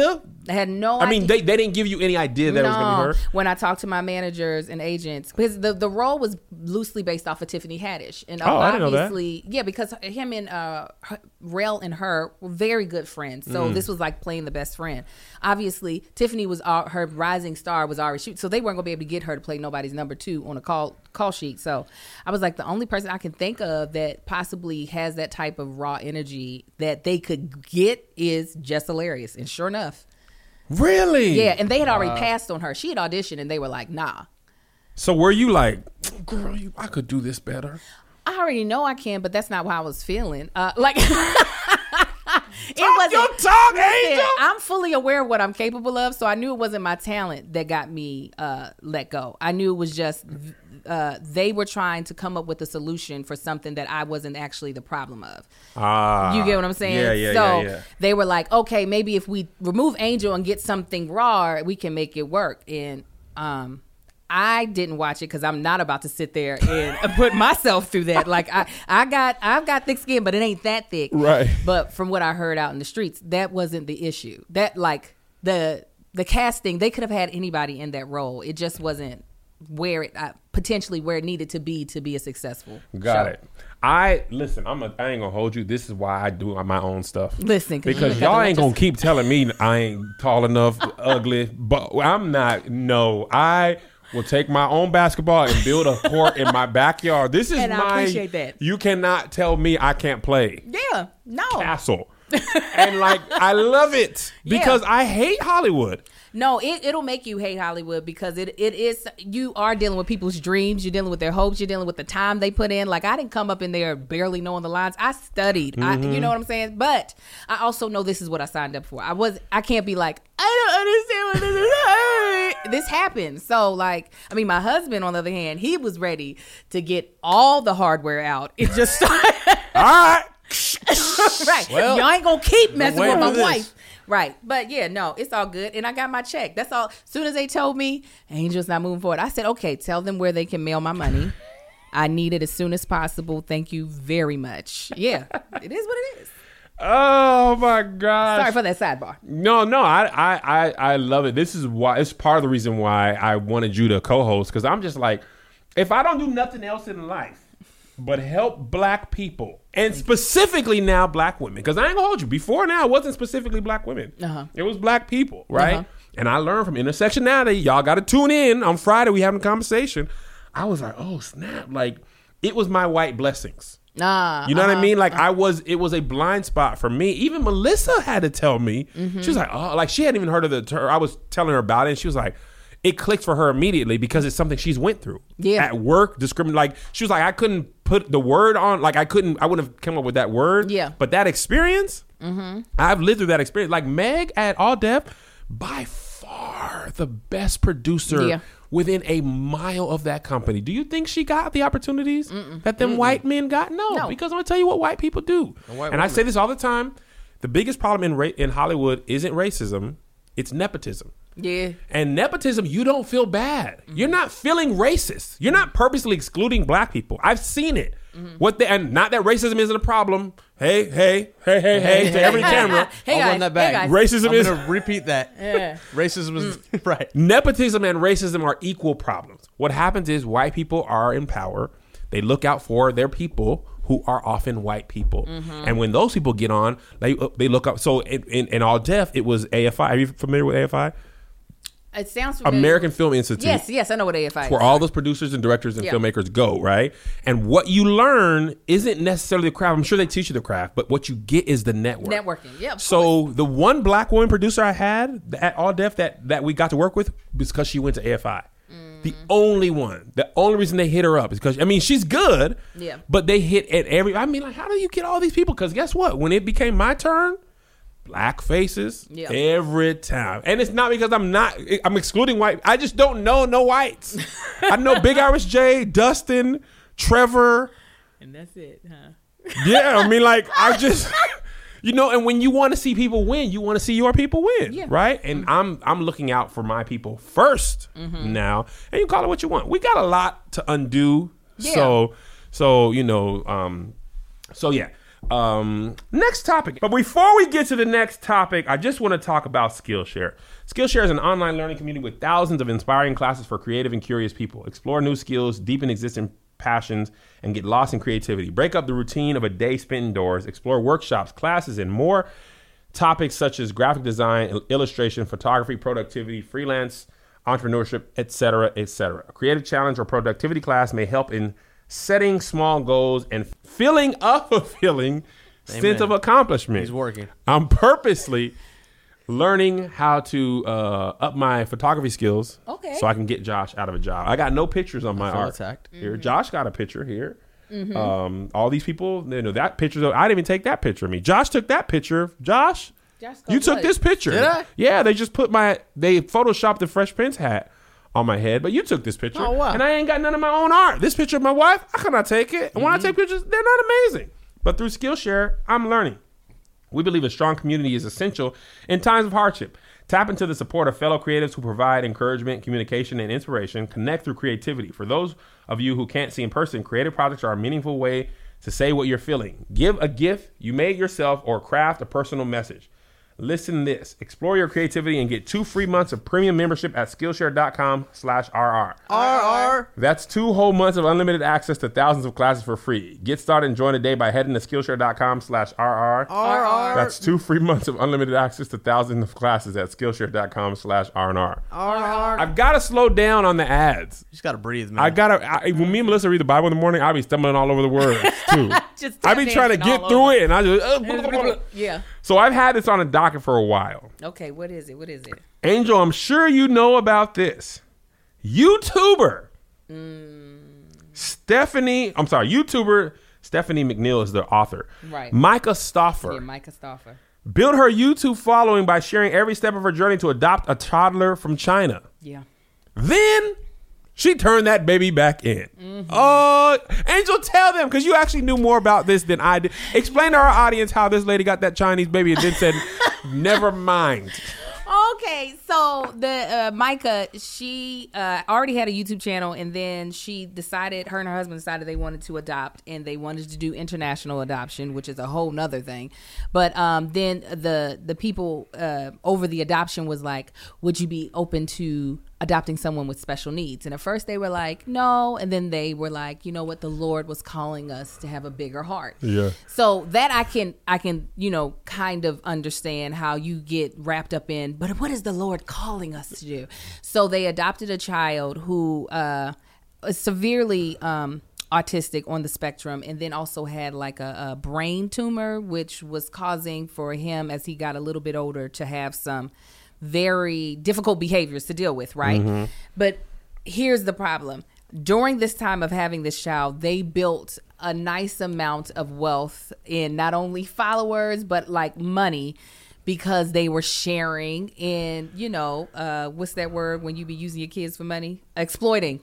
I had no I idea. mean, they, they didn't give you any idea that no. it was going to be her? When I talked to my managers and agents, because the, the role was loosely based off of Tiffany Haddish. And Oh, I didn't know that. obviously, yeah, because him and uh, Rel and her were very good friends. So Mm. this was like playing the best friend. Obviously, Tiffany was all, her rising star was already shooting. So they weren't going to be able to get her to play nobody's number two on a call call sheet. So I was like, the only person I can think of that possibly has that type of raw energy that they could get is Jess Hilarious. And sure enough. Really? Yeah, and they had already passed on her. She had auditioned, and they were like, nah. So were you like, girl, you, I could do this better? I already know I can, but that's not how I was feeling. Uh, like, it Talk your talk, Angel. I'm fully aware of what I'm capable of, so I knew it wasn't my talent that got me uh, let go. I knew it was just uh, they were trying to come up with a solution for something that I wasn't actually the problem of. Ah, You get what I'm saying? Yeah, yeah, so yeah, yeah. they were like, okay, maybe if we remove Angel and get something raw, we can make it work. And um, I didn't watch it because I'm not about to sit there and put myself through that. Like I, I got, I've got thick skin, but it ain't that thick. Right. But from what I heard out in the streets, that wasn't the issue. That like the the casting, they could have had anybody in that role. It just wasn't where it uh, potentially where it needed to be to be a successful Got show. it. I listen. I'm. A, I ain't gonna hold you. This is why I do my own stuff. Listen, because you y'all gotta ain't let gonna keep telling me I ain't tall enough, ugly. But I'm not. No, I will take my own basketball and build a court in my backyard. This is And I my. appreciate that. You cannot tell me I can't play Yeah, no. castle. And like I love it because Yeah. I hate Hollywood. No, it, it'll make you hate Hollywood because it, it is, you are dealing with people's dreams. You're dealing with their hopes. You're dealing with the time they put in. Like, I didn't come up in there barely knowing the lines. I studied. I, you know what I'm saying? But I also know this is what I signed up for. I was, I can't be like, I don't understand what this is. This happened. So, like, I mean, my husband, on the other hand, he was ready to get all the hardware out. It just started. All right. Right. Well, y'all ain't gonna keep messing wait with my for this. wife. Right. But yeah, no, it's all good. And I got my check. That's all. As soon as they told me Angel's not moving forward, I said, okay, tell them where they can mail my money. I need it as soon as possible. Thank you very much. Yeah, it is what it is. Oh my gosh. Sorry for that sidebar. No, no, I, I, I, I love it. This is why it's part of the reason why I wanted you to co-host, because I'm just like, if I don't do nothing else in life but help black people, and specifically now black women, because I ain't gonna hold you. Before now, it wasn't specifically black women. Uh-huh. It was black people, right? Uh-huh. And I learned from intersectionality. Y'all got to tune in on Friday. We having a conversation. I was like, oh snap! Like it was my white blessings. Nah, You know what I uh-huh. mean? Like I was, it was a blind spot for me. Even Melissa had to tell me. Mm-hmm. She was like, oh, like she hadn't even heard of the term. I was telling her about it, and she was like, it clicked for her immediately because it's something she's went through. Yeah. At work, discriminate. Like she was like, I couldn't put the word on. Like I couldn't. I wouldn't have come up with that word. Yeah. But that experience, Mm-hmm. I've lived through that experience. Like Meg at All Def, by far the best producer. Yeah. Within a mile of that company. Do you think she got the opportunities that them white men got? No, No. because I'm gonna tell you what white people do. And, white I women. say this all the time. The biggest problem in ra- in Hollywood isn't racism, it's nepotism. Yeah. And nepotism, you don't feel bad. Mm-hmm. You're not feeling racist. You're not purposely excluding black people. I've seen it. Mm-hmm. What they, and not that racism isn't a problem. Hey, hey, hey, hey, hey, to every camera. Hey, I'll guys. run that Hey, back. guys. Racism I'm is gonna repeat that. Yeah. Racism is right. Nepotism and racism are equal problems. What happens is white people are in power. They look out for their people who are often white people. And when those people get on, they they look up. So in, in, in All Def, it was A F I. Are you familiar with A F I? It sounds familiar. American Film Institute. Yes, yes, I know what A F I is. Where all those producers and directors and Yeah. filmmakers go, right? And what you learn isn't necessarily the craft. I'm sure they teach you the craft, but what you get is the network. Networking, yeah, of So the one black woman producer I had at All Def that, that we got to work with was because she went to A F I. Mm. The only one. The only reason they hit her up is because, I mean, she's good. Yeah. But they hit at every, I mean, like, how do you get all these people? Because guess what? When it became my turn, black faces Yeah. every time. And it's not because I'm not, I'm excluding white. I just don't know no whites. I know Big Irish J, Dustin, Trevor. And that's it, huh? Yeah, I mean, like, I just, you know, and when you want to see people win, you want to see your people win, Yeah. right? And I'm I'm looking out for my people first Mm-hmm. now. And you call it what you want. We got a lot to undo. Yeah. So, so you know, um, so yeah. Um, next topic. But before we get to the next topic, I just want to talk about Skillshare. Skillshare is an online learning community with thousands of inspiring classes for creative and curious people. Explore new skills, deepen existing passions, and get lost in creativity. Break up the routine of a day spent indoors. Explore workshops, classes, and more topics such as graphic design, illustration, photography, productivity, freelance, entrepreneurship, et cetera, et cetera. A creative challenge or productivity class may help in setting small goals and feeling a fulfilling Amen. sense of accomplishment. He's working. I'm purposely learning how to uh, up my photography skills okay. so I can get Josh out of a job. I got no pictures on my art. Attacked. Here, Mm-hmm. Josh got a picture here. Mm-hmm. Um, all these people, you know, that picture, I didn't even take that picture of me. Josh took that picture. Josh, Josh you took what? this picture. Did I? Yeah, they just put my, they photoshopped the Fresh Prince hat on my head, but you took this picture. Oh, wow. And I ain't got none of my own art. This picture of my wife, I cannot take it. And when Mm-hmm. I take pictures, they're not amazing. But through Skillshare, I'm learning. We believe a strong community is essential in times of hardship. Tap into the support of fellow creatives who provide encouragement, communication, and inspiration. Connect through creativity. For those of you who can't see in person, creative projects are a meaningful way to say what you're feeling. Give a gift you made yourself or craft a personal message. Listen to this. Explore your creativity and get two free months of premium membership at Skillshare.com slash RR. R R. That's two whole months of unlimited access to thousands of classes for free. Get started and join today by heading to Skillshare.com slash RR. R R. That's two free months of unlimited access to thousands of classes at Skillshare.com slash R&R. R R. I've got to slow down on the ads. You just gotta breathe, man. I got to, when me and Melissa read the Bible in the morning, I'll be stumbling all over the words too. Just I be trying to dancing get all through over. it and I just, uh, Yeah. so I've had this on a docket for a while. Okay, what is it? What is it? Angel, I'm sure you know about this. YouTuber Stephanie, I'm sorry, YouTuber Stephanie McNeil is the author. Right. Micah Stauffer Yeah, Micah Stauffer. built her YouTube following by sharing every step of her journey to adopt a toddler from China. Yeah. Then she turned that baby back in. Mm-hmm. Oh, Angel, tell them, because you actually knew more about this than I did. Explain to our audience how this lady got that Chinese baby and then said, never mind. Okay, so the uh, Micah, she uh, already had a YouTube channel, and then she decided, her and her husband decided they wanted to adopt, and they wanted to do international adoption, which is a whole nother thing. But um, then the the people uh, over the adoption was like, would you be open to adopting someone with special needs? And at first they were like, no. And then they were like, you know what? The Lord was calling us to have a bigger heart. Yeah. So that I can, I can, you know, kind of understand how you get wrapped up in, but what is the Lord calling us to do? So they adopted a child who uh, is severely um, autistic on the spectrum, and then also had like a, a brain tumor, which was causing for him, as he got a little bit older, to have some very difficult behaviors to deal with, right? Mm-hmm. But here's the problem. During this time of having this child, they built a nice amount of wealth in not only followers, but like money, because they were sharing in, you know, uh, what's that word when you be using your kids for money? Exploiting.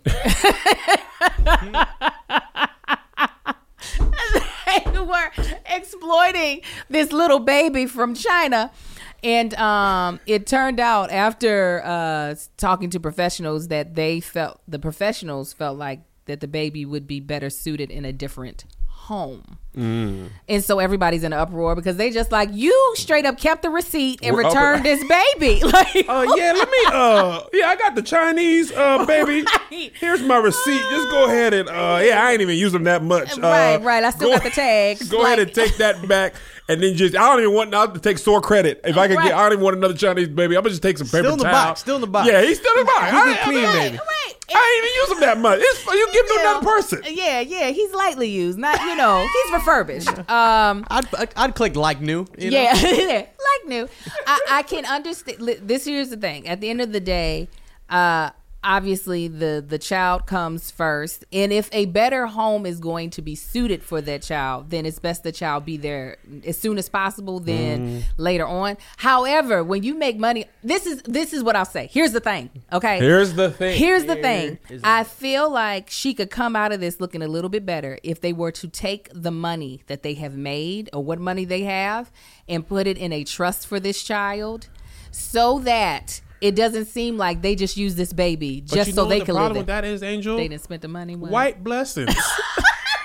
They were exploiting this little baby from China. And um, it turned out, after uh, talking to professionals, that they felt, the professionals felt like that the baby would be better suited in a different home. Mm. And so everybody's in an uproar because they just like, you straight up kept the receipt and We're returned open. this baby. Like, Oh, uh, yeah, let me, uh, yeah, I got the Chinese uh, baby. Right. Here's my receipt. Just go ahead and, uh, yeah, I ain't even use them that much. Uh, Right, right. I still go- got the tags. Go ahead Like- and take that back. And then just, I don't even want now to take store credit. If I could Right. get, I don't even want another Chinese baby. I'm gonna just take some paper Still in the towel. box, still in the box. Yeah, he's still in the box. I, Keep it clean, I, baby. Right. I ain't even use them that much. It's you give them to another person. Yeah, yeah. He's lightly used. Not, you know, he's refurbished. Um, I'd, I'd, I'd click like new. You know? yeah, like new. I, I can understand. li- This here's the thing. At the end of the day, uh, obviously the the child comes first, and if a better home is going to be suited for that child, then it's best the child be there as soon as possible than Mm. later on. However, when you make money, this is this is what I'll say. Here's the thing. Okay. Here's the thing. Here's the thing. is- I feel like she could come out of this looking a little bit better if they were to take the money that they have made, or what money they have, and put it in a trust for this child, so that it doesn't seem like they just use this baby But just you so know they what the can problem live with it. that is, Angel? They didn't spend the money. Well, White blessings.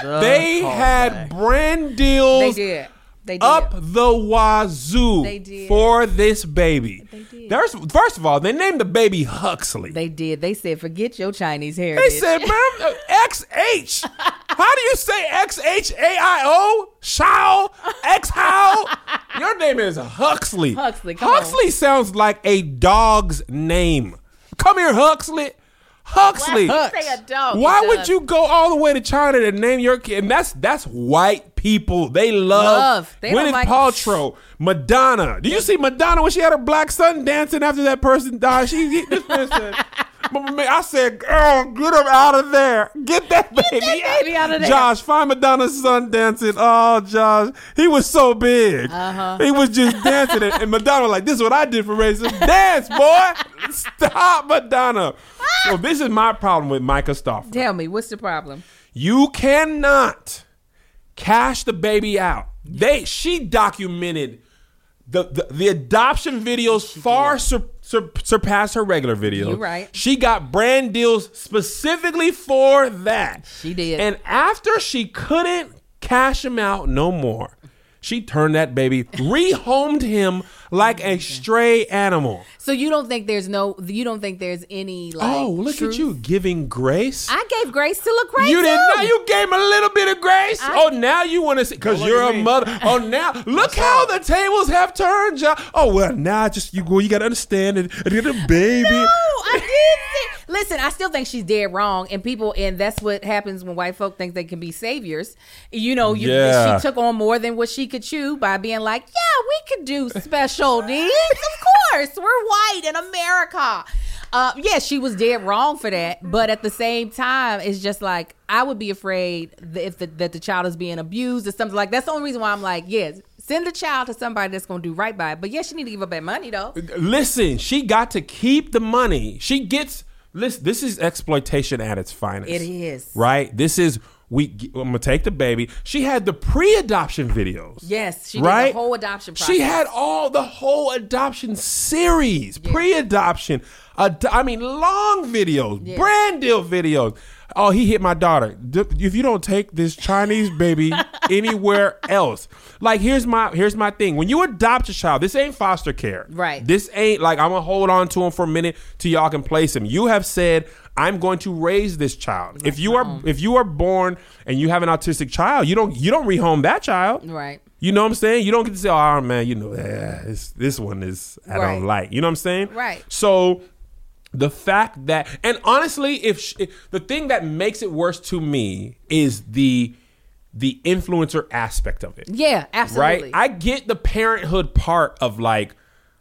The they callback. had brand They deals did. They did. up the wazoo They did. for this baby. They did. There's first of all, they named the baby Huxley. They did. They said, forget your Chinese heritage. They said, "Ma'am, X H. How do you say X H A I O? Shao? X how? Your name is Huxley. Huxley, come Huxley sounds like a dog's name. Come here, Huxley. Huxley. Why would you say a dog? Why It would does. you go all the way to China to name your kid? And that's that's white people. They love, Love. They don't Gwyneth like- Paltrow, Madonna. Did you see Madonna when she had her black son dancing after that person died? She this person. I said, girl, get him out of there. Get that baby, that baby out of there. Josh, find Madonna's son dancing. Oh, Josh. He was so big. Uh-huh. He was just dancing. And, and Madonna was like, this is what I did for racism. Dance, boy. Stop, Madonna. So this is my problem with Micah Stauffer. Tell me, what's the problem? You cannot cash the baby out. They She documented the, the, the adoption videos far sur, sur, surpass her regular videos. You're right. She got brand deals specifically for that. She did. And after she couldn't cash him out no more, she turned that baby, rehomed him like a stray animal. So you don't think there's no, you don't think there's any like Oh, look truth? at you giving grace. I gave grace to LaCrae You too. did not. You gave him a little bit of grace. I- oh, now you want to see because look you're at a me. mother. Oh, now look how the tables have turned, John. Oh well, now just you go. You got to understand it. And get a baby. No, I did see. Listen, I still think she's dead wrong, and people, and that's what happens when white folk think they can be saviors. You know, you, Yeah. she took on more than what she could chew by being like, "Yeah, we could do special needs. Of course, we're white in America." Uh, yeah, she was dead wrong for that, but at the same time, it's just like I would be afraid that if the, that the child is being abused or something like that's the only reason why I'm like, yes, send the child to somebody that's gonna do right by it. But yeah, she need to give up that money though. Listen, she got to keep the money. She gets. Listen, this is exploitation at its finest. It is. Right. This is we. I'm gonna take the baby. She had the pre-adoption videos. Yes, she did right? the whole adoption process. She had all the whole adoption series, pre-adoption. Ad- I mean, long videos, Yeah. brand deal videos. Oh, he hit my daughter. D- If you don't take this Chinese baby anywhere else, like here's my here's my thing. When you adopt a child, this ain't foster care. Right. This ain't like I'm gonna hold on to him for a minute till y'all can place him. You have said I'm going to raise this child. If you are if you are born and you have an autistic child, you don't you don't rehome that child. Right. You know what I'm saying? You don't get to say, oh man, you know, yeah, it's, this one is I Right. don't like. You know what I'm saying? Right. So the fact that, and honestly, if she, the thing that makes it worse to me is the the influencer aspect of it. Yeah, absolutely. Right? I get the parenthood part of like,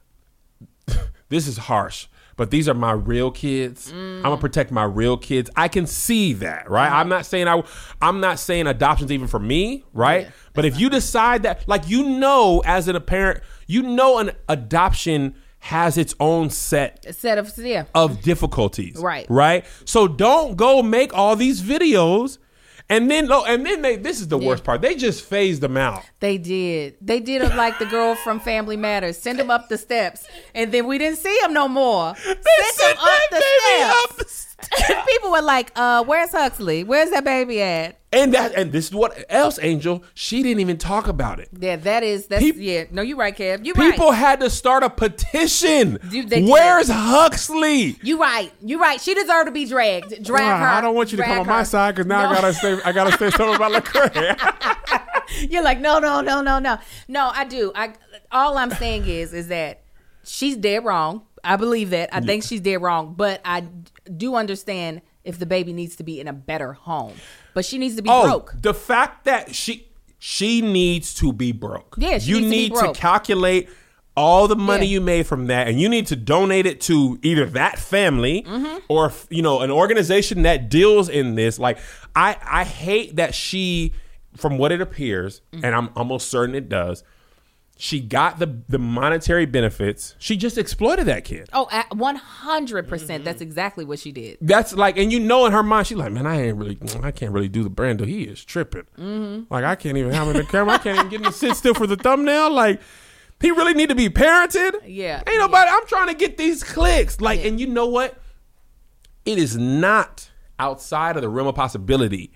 this is harsh, but these are my real kids. Mm. I'm gonna protect my real kids. I can see that, right? I'm not saying I, I'm not saying adoption's even for me, right? Yeah, but if you decide that, like, you know, as an, a parent, you know, an adoption has its own set A set of yeah. of difficulties. Right. Right. So don't go make all these videos. And then, oh, and then they, this is the worst part. They just phased them out. They did. They did it like the girl from Family Matters. Send him up the steps, and then we didn't see him no more. Send sent him up that the baby steps. up the steps. People were like, "Uh, where's Huxley? Where's that baby at?" And that, and this is what else, Angel. She didn't even talk about it. Yeah, that is that's Peop- yeah. No, you're right, Kev. You People right. had to start a petition. You- they did. Where's Huxley? You right. You right. She deserved to be dragged. Drag Nah, her. I don't want you to Drag come on my her. side because now No. I gotta say I gotta say something about LaCrae. You're like, no, no, no, no, no. No, I do. I all I'm saying is is that she's dead wrong. I believe that. I think she's dead wrong. But I do understand if the baby needs to be in a better home. But she needs to be Oh, broke. the fact that she she needs to be broke. Yeah, she you needs to be need to broke. calculate all the money Yeah. you made from that, and you need to donate it to either that family Mm-hmm. or you know an organization that deals in this. Like I I hate that she, from what it appears, Mm-hmm. and I'm almost certain it does. She got the the monetary benefits. She just exploited that kid. Oh, at one hundred Mm-hmm. percent. That's exactly what she did. That's like, and you know, in her mind, she's like, man, I ain't really, I can't really do the Brando. He is tripping. Mm-hmm. Like, I can't even have him in the camera. I can't even get him to sit still for the thumbnail. Like, he really need to be parented. Yeah. Ain't nobody, I'm trying to get these clicks. Like, and you know what? It is not outside of the realm of possibility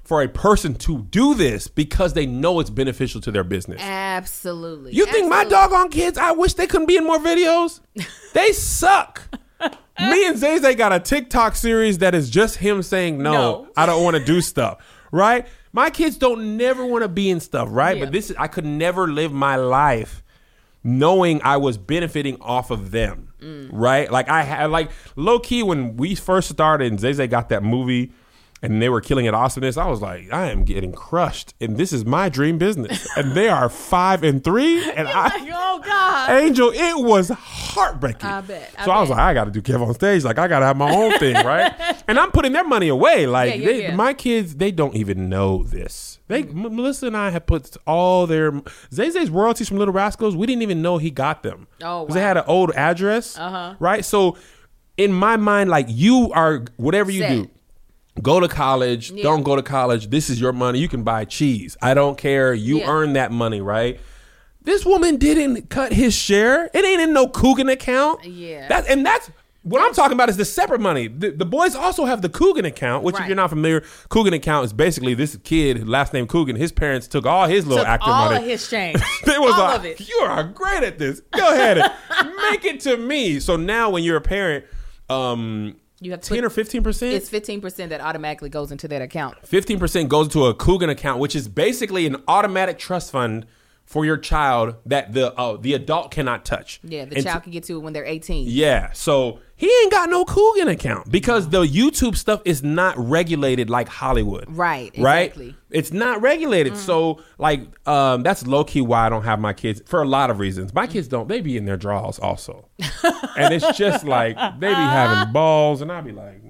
for a person to do this because they know it's beneficial to their business. Absolutely. You think Absolutely. my doggone kids, I wish they couldn't be in more videos? They suck. Me and Zay Zay got a TikTok series that is just him saying, no, No. I don't want to do stuff, right? My kids don't never want to be in stuff, right? Yeah. But this is, I could never live my life knowing I was benefiting off of them, Mm. right? Like I had, like low key when we first started and Zay Zay got that movie and they were killing at awesomeness, I was like, I am getting crushed and this is my dream business. And they are five and three and I, Like, oh God. Angel, it was heartbreaking. I bet, I so I was bet. like, I got to do Kev on stage. Like, I got to have my own thing, right? And I'm putting their money away. Like, Yeah, yeah, they, yeah. my kids, they don't even know this. They, M- Melissa and I have put all their Zay Zay's royalties from Little Rascals. We didn't even know he got them. Oh, 'Cause they wow. had an old address, Uh-huh. right? So, in my mind, like you are whatever you Set. do. Go to college. Yeah. Don't go to college. This is your money. You can buy cheese. I don't care. You Yeah. earn that money, right? This woman didn't cut his share. It ain't in no Coogan account. Yeah. That and that's what I'm talking about is the separate money. The, the boys also have the Coogan account, which if Right. you're not familiar, Coogan account is basically this kid, last name Coogan. His parents took all his little Took actor all money. of his change. They was all like, of it. you are great at this. Go ahead and make it to me. So now when you're a parent, um, You have to ten put- or fifteen percent. It's fifteen percent that automatically goes into that account. fifteen percent goes to a Coogan account, which is basically an automatic trust fund for your child that the uh, the adult cannot touch. Yeah, the And child t- can get to it when they're eighteen. Yeah, so he ain't got no Coogan account because the YouTube stuff is not regulated like Hollywood. Right, Right? exactly. It's not regulated. So, like, um, that's low key why I don't have my kids for a lot of reasons. My kids don't, they be in their drawers also. And it's just like, they be having balls, and I be like,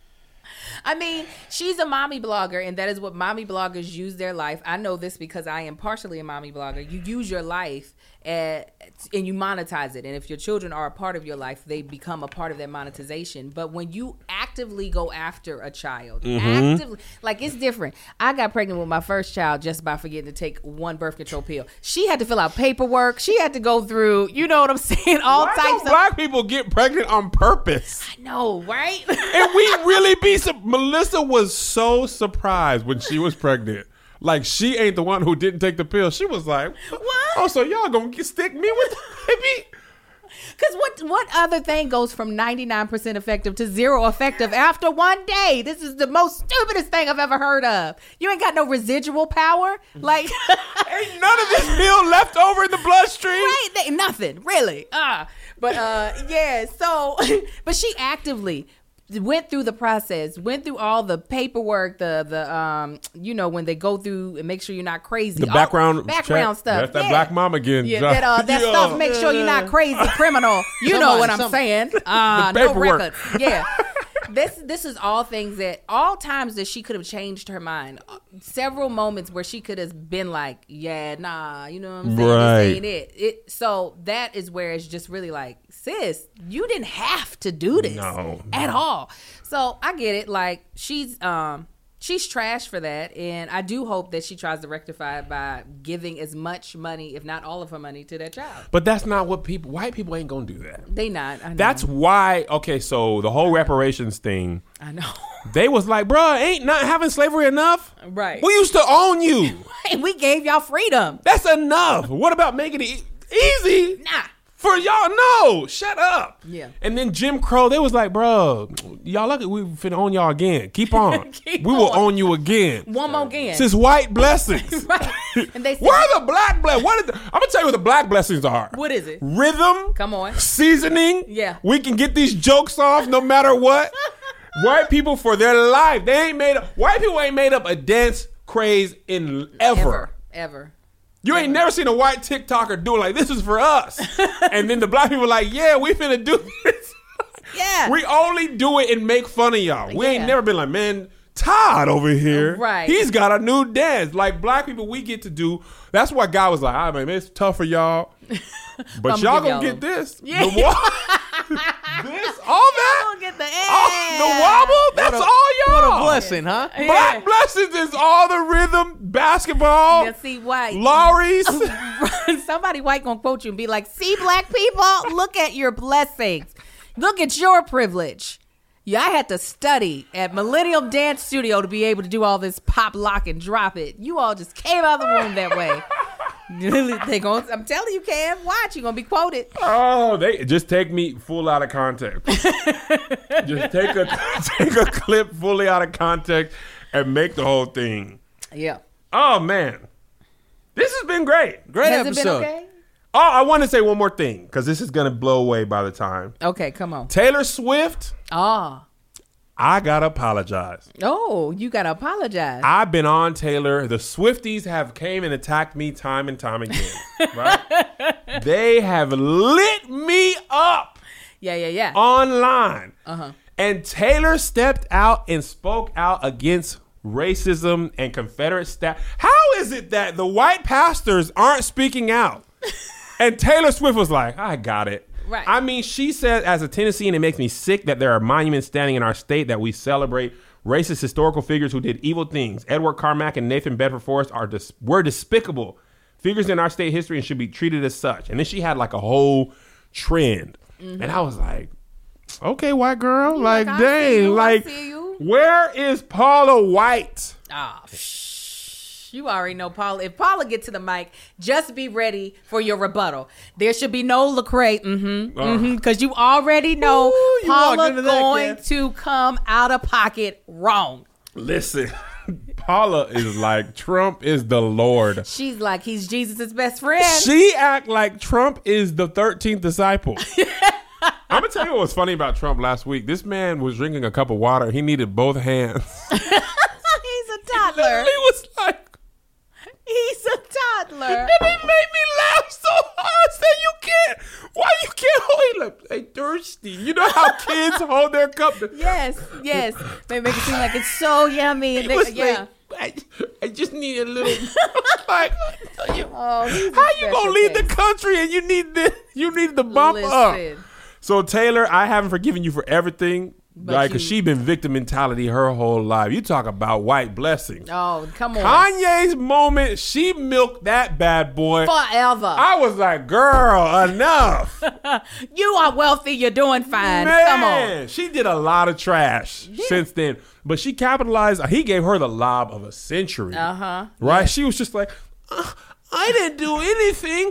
I mean, she's a mommy blogger, and that is what mommy bloggers use their life. I know this because I am partially a mommy blogger. You use your life and, and you monetize it. And if your children are a part of your life, they become a part of that monetization. But when you actively go after a child, actively, like it's different. I got pregnant with my first child just by forgetting to take one birth control pill. She had to fill out paperwork. She had to go through, you know what I'm saying, all why types do of. black people get pregnant on purpose? No, right? And we really be su- Melissa was so surprised when she was pregnant. Like she ain't the one who didn't take the pill. She was like, What? Oh, so y'all gonna get- stick me with the baby? Because what what other thing goes from ninety-nine percent effective to zero effective after one day? This is the most stupidest thing I've ever heard of. You ain't got no residual power. Like, Ain't none of this pill left over in the bloodstream. right? They, nothing, really. Ah, but uh, yeah, so, but she actively went through the process, went through all the paperwork, the the um, you know, when they go through and make sure you're not crazy. The All- background background check. stuff. That's that yeah. black mom again. Yeah, that, uh, that Yeah. stuff. Make sure you're not crazy criminal. You know Somebody, what I'm some- saying? Uh, The no paperwork. records. Yeah. This this is all things that all times that she could have changed her mind. Several moments where she could have been like, yeah, nah, you know what I'm saying? Right. This ain't it. It so that is where it's just really like, sis, you didn't have to do this No. at all. So I get it. Like she's um she's trash for that, and I do hope that she tries to rectify it by giving as much money, if not all of her money, to that child. But that's not what people. White people ain't gonna do that. They not. I know. That's why. Okay, so the whole reparations thing. I know. They was like, bruh, ain't not having slavery enough? Right. We used to own you. And we gave y'all freedom. That's enough. What about making it e- easy? Nah. For y'all, no. Shut up. Yeah. And then Jim Crow, they was like, bro, y'all look, we finna own y'all again. Keep on. Keep we will on. own you again. One more again. Since white blessings. Right. And they said, Where are the black blessings? What is the, I'm gonna tell you what the black blessings are. what is it? Rhythm. Come on. Seasoning. Yeah. We can get these jokes off no matter what. White people for their life. They ain't made up. White people ain't made up a dance craze in ever. Ever. Ever. You ain't never seen a white TikToker doing like, this is for us. And then the black people like, yeah, we finna do this. Yeah. We only do it and make fun of y'all. We Yeah. ain't never been like, man, Todd over here. Right. He's got a new dance. Like black people, we get to do. That's why God was like, all right, man, it's tough for y'all. But I'ma y'all give gonna y'all get them. this. Yeah. The wa- this, all that. Don't get the Oh, the ass. wobble? That's What a- all y'all. What a blessing, huh? Black blessings is all the rhythm, basketball, Yeah, see, white. Lowry's. Somebody white gonna quote you and be like, see, black people, look at your blessings. Look at your privilege. Yeah, I had to study at Millennium Dance Studio to be able to do all this pop, lock, and drop it. You all just came out of the room that way. they gonna, I'm telling you, Cam, watch. You're going to be quoted. Oh, they just take me full out of context. Just take a take a clip fully out of context and make the whole thing. Yeah. Oh, man. This has been great. Great Has episode. it been okay? Oh, I want to say one more thing because this is going to blow away by the time. Okay, come on. Taylor Swift, Ah. I got to apologize. Oh, you got to apologize. I've been on Taylor. The Swifties have came and attacked me time and time again. Right? They have lit me up yeah, yeah, yeah. online. Uh-huh. And Taylor stepped out and spoke out against racism and Confederate staff. How is it that the white pastors aren't speaking out? And Taylor Swift was like, I got it. Right. I mean, she said, as a Tennessean, it makes me sick that there are monuments standing in our state that we celebrate racist historical figures who did evil things. Edward Carmack and Nathan Bedford Forrest are dis- were despicable figures in our state history and should be treated as such. And then she had like a whole trend. Mm-hmm. And I was like, okay, white girl, You like, like, I see dang, you, I like, see you. where is Paula White? Ah, shh. You already know Paula. If Paula get to the mic, just be ready for your rebuttal. There should be no Lecrae, mm-hmm, Uh. mm-hmm, because you already know Ooh, you walked Paula into that, going Ken. to come out of pocket wrong. Listen, Paula is like, Trump is the Lord. She's like, he's Jesus' best friend. She act like Trump is the thirteenth disciple. I'm going to tell you what was funny about Trump last week. This man was drinking a cup of water. He needed both hands. He's a toddler. Literally was like, He's a toddler. and it made me laugh so hard. I said, you can't. Why you can't hold it? Like, they thirsty. You know how kids hold their cup? Yes, yes. They make it seem like it's so yummy. And He they, was yeah. like, I, I just need a little. like, you, Oh, he's a how you special gonna leave the case. country and you need the you need the bump up? Listen. So Taylor, I haven't forgiven you for everything. But Like, cause you- she been victim mentality her whole life. You talk about white blessing. Oh, come on. Kanye's moment, she milked that bad boy. Forever. I was like, girl, enough. You are wealthy. You're doing fine. Man, Come on. she did a lot of trash since then. But she capitalized. He gave her the lob of a century. Uh-huh. Right? She was just like, uh, I didn't do anything.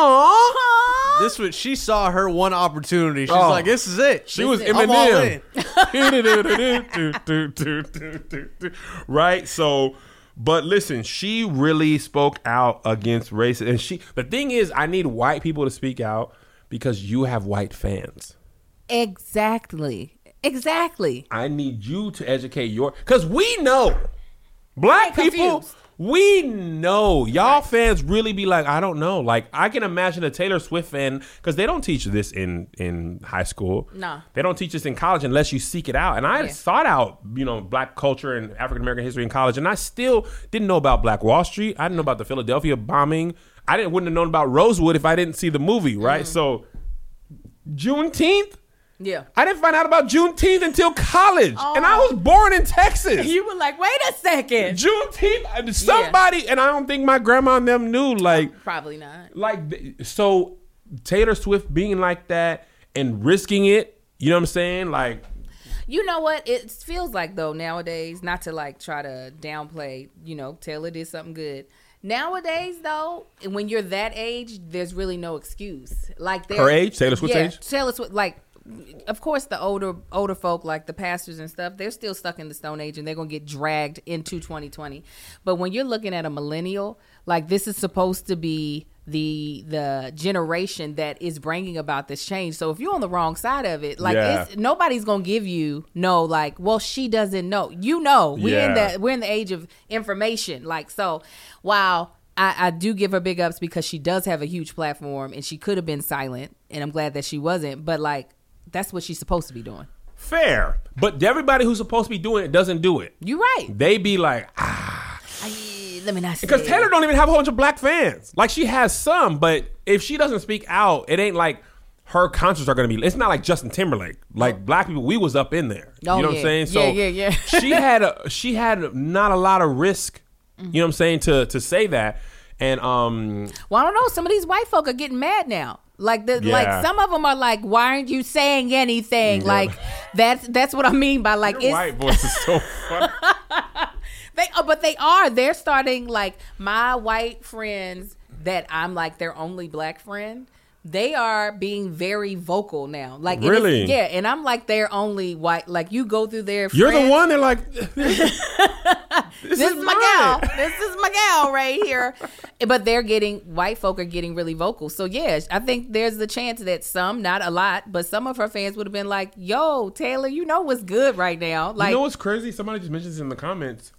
Huh? This was she saw her one opportunity. She's Oh. like, this is it. She was Listen, I'm all in. Eminem. Right? So, but listen, she really spoke out against racism. And she, the thing is, I need white people to speak out because you have white fans. Exactly. Exactly. I need you to educate your, because we know black They're people, confused. we know y'all fans really be like, I don't know. Like, I can imagine a Taylor Swift fan, because they don't teach this in, in high school. No. They don't teach this in college unless you seek it out. And I Yeah. sought out, you know, black culture and African American history in college, and I still didn't know about Black Wall Street. I didn't know about the Philadelphia bombing. I didn't wouldn't have known about Rosewood if I didn't see the movie, right? Mm-hmm. So Juneteenth, Yeah. I didn't find out about Juneteenth until college, Oh. and I was born in Texas. You were like, wait a second. Juneteenth, somebody, and I don't think my grandma and them knew. Like, Probably not. like th- so, Taylor Swift being like that and risking it. You know what I'm saying? Like, You know what? It feels like, though, nowadays, not to like try to downplay, you know, Taylor did something good. Nowadays, though, when you're that age, there's really no excuse. Like there- Her age? Taylor Swift's yeah, age? Taylor Swift, like, of course, the older older folk, like the pastors and stuff, they're still stuck in the Stone Age, and they're gonna get dragged into twenty twenty. But when you're looking at a millennial, like this is supposed to be the the generation that is bringing about this change. So if you're on the wrong side of it, like Yeah. it's, nobody's gonna give you no, like, well, she doesn't know. You know, we're in Yeah. the we're in the age of information. Like, so while I, I do give her big ups because she does have a huge platform and she could have been silent, and I'm glad that she wasn't. But like, that's what she's supposed to be doing. fair, but everybody who's supposed to be doing it doesn't do it. You're right. They be like, ah, I, let me not say because it. Taylor don't even have a whole bunch of black fans. Like, she has some, but if she doesn't speak out, it ain't like her concerts are gonna be. It's not like Justin Timberlake. Like, black people, we was up in there. Oh, you know yeah. what I'm saying? So Yeah, yeah, yeah. she had a, she had not a lot of risk. You know what I'm saying, to to say that. And um, well, I don't know. Some of these white folk are getting mad now. Like the Yeah. like some of them are like, why aren't you saying anything? Yeah. Like that's that's what I mean by like your it's white voice is so funny. they oh, but they are they're starting like my white friends that I'm like their only black friend. They are being very vocal now. Like it is- Really? yeah, and I'm like their only white. Like you go through their You're friends, the one that like. This, This is my gal. This is my gal right here. But they're getting, white folk are getting really vocal. So, yes, I think there's the chance that some, not a lot, but some of her fans would have been like, yo, Taylor, you know what's good right now. Like, You know what's crazy? Somebody just mentioned this in the comments.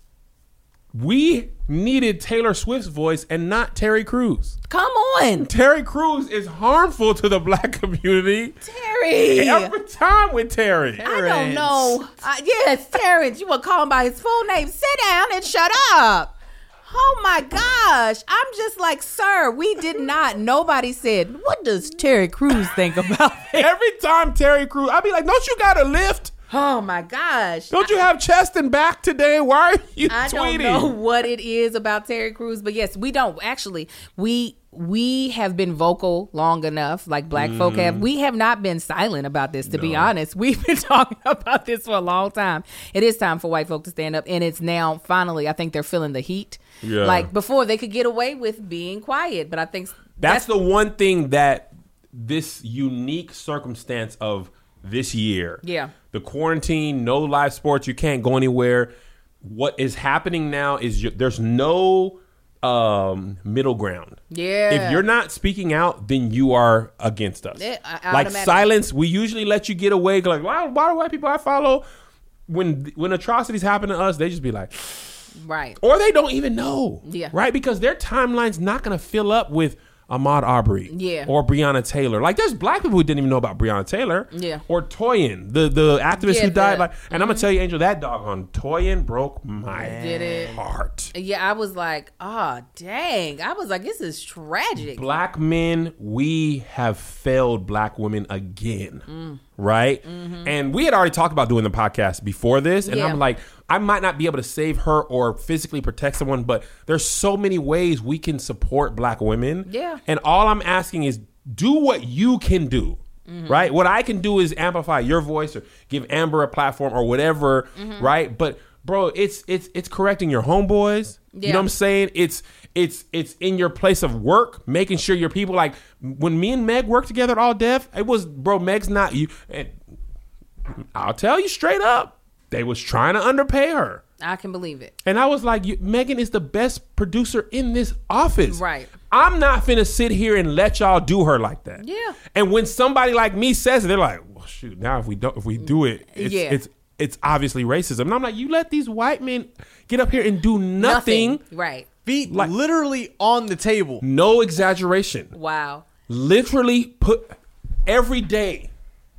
We needed Taylor Swift's voice and not Terry Crews. come on, Terry Crews is harmful to the black community Terry. every time with Terry. I don't know. Uh, yes, Terrence, you would call him by his full name. Sit down and shut up. Oh my gosh. I'm just like, sir, we did not. Nobody said, what does Terry Crews think about it? Every time Terry Crews, I'd be like, don't you got a lift? Oh my gosh. Don't you have chest and back today? Why are you I tweeting? don't know what it is about Terry Crews, but yes, we don't actually. We we have been vocal long enough, like black folk have. We have not been silent about this, to be honest. We've been talking about this for a long time. It is time for white folk to stand up, and it's now finally. I think they're feeling the heat. Yeah. Like before, they could get away with being quiet, but I think That's the one thing that this unique circumstance of this year. Yeah. The quarantine, no live sports, you can't go anywhere. What is happening now is you, there's no um, middle ground. Yeah. If you're not speaking out, then you are against us. Yeah, uh, like automatic. silence, we usually let you get away. Like, why, why do white people I follow, when when atrocities happen to us, they just be like, right. or they don't even know. Yeah. Right? Because their timeline's not going to fill up with Ahmaud Arbery. Yeah. Or Breonna Taylor. Like, there's black people who didn't even know about Breonna Taylor. Yeah. Or Toyin, the, the activist Yeah, who died. the- Like, and I'm going to tell you, Angel, that doggone Toyin broke my Did it? heart. Yeah, I was like, oh, dang. I was like, this is tragic. Black men, we have failed black women again. Mm. Right? And we had already talked about doing the podcast before this. And Mm-hmm. Yeah. I'm like, I might not be able to save her or physically protect someone, but there's so many ways we can support black women. Yeah. And all I'm asking is do what you can do. Mm-hmm. Right? What I can do is amplify your voice or give Amber a platform or whatever. Mm-hmm. Right? But bro, it's it's it's correcting your homeboys. You Yeah. know what I'm saying? It's it's it's in your place of work, making sure your people, like when me and Meg worked together at All Def, it was, bro, Meg's not you. And I'll tell you straight up, they was trying to underpay her. I can believe it. And I was like, you, Megan is the best producer in this office. Right. I'm not finna sit here and let y'all do her like that. Yeah. And when somebody like me says it, they're like, well, shoot, now if we don't, if we do it, it's, Yeah. it's, it's obviously racism. And I'm like, you let these white men get up here and do nothing. Right. Feet Like- literally on the table. No exaggeration. Wow. Literally put every day.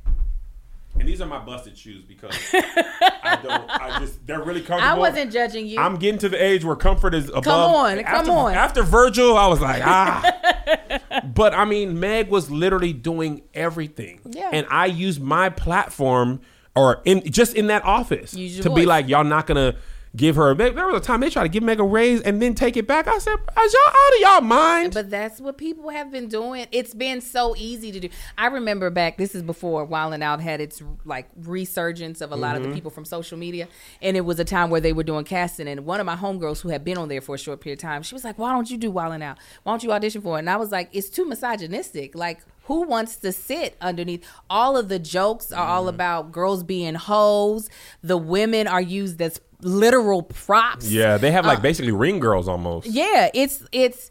And these are my busted shoes because I don't, I just, they're really comfortable. I wasn't judging you. I'm getting to the age where comfort is above. on, come after, on. After Virgil, I was like, ah. But I mean, Meg was literally doing everything. Yeah. And I used my platform or in just in that office Use your to be voice. like, y'all not going to give her, there was a time they tried to give Meg a raise and then take it back. I said, is y'all out of y'all mind? But that's what people have been doing. It's been so easy to do. I remember back, this is before Wild 'N Out had its like resurgence of a lot Mm-hmm. of the people from social media. And it was a time where they were doing casting. And one of my homegirls who had been on there for a short period of time, she was like, why don't you do Wild 'N Out? Why don't you audition for it? And I was like, it's too misogynistic. Like, who wants to sit underneath? All of the jokes are Mm-hmm. all about girls being hoes. The women are used as literal props. Yeah, they have like Uh, basically ring girls almost. Yeah, it's it's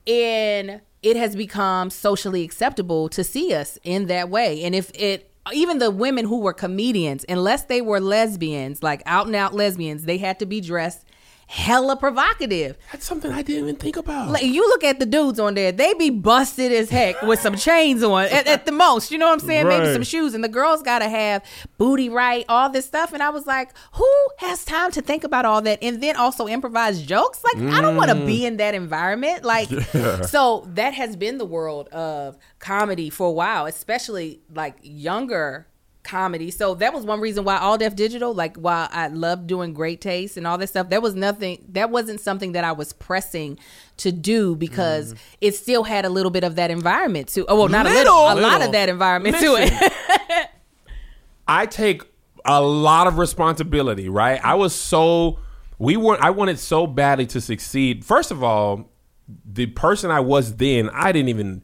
in it has become socially acceptable to see us in that way. And if it even the women who were comedians, unless they were lesbians, like out and out lesbians, they had to be dressed hella provocative. That's something I didn't even think about. Like you look at the dudes on there, they be busted as heck with some chains on at, at the most. You know what I'm saying? Maybe Right. some shoes. And the girls gotta have booty right, all this stuff. And I was like, who has time to think about all that and then also improvise jokes? Like I don't want to be in that environment. Like so that has been the world of comedy for a while, especially like younger comedy. So that was one reason why All Def Digital, like while I loved doing Great Taste and all this stuff, there was nothing, that wasn't something that I was pressing to do because mm. it still had a little bit of that environment to, oh, well, not little, a little, a little. lot of that environment Listen, to it. I take a lot of responsibility, right? I was so, we weren't, I wanted so badly to succeed. First of all, the person I was then, I didn't even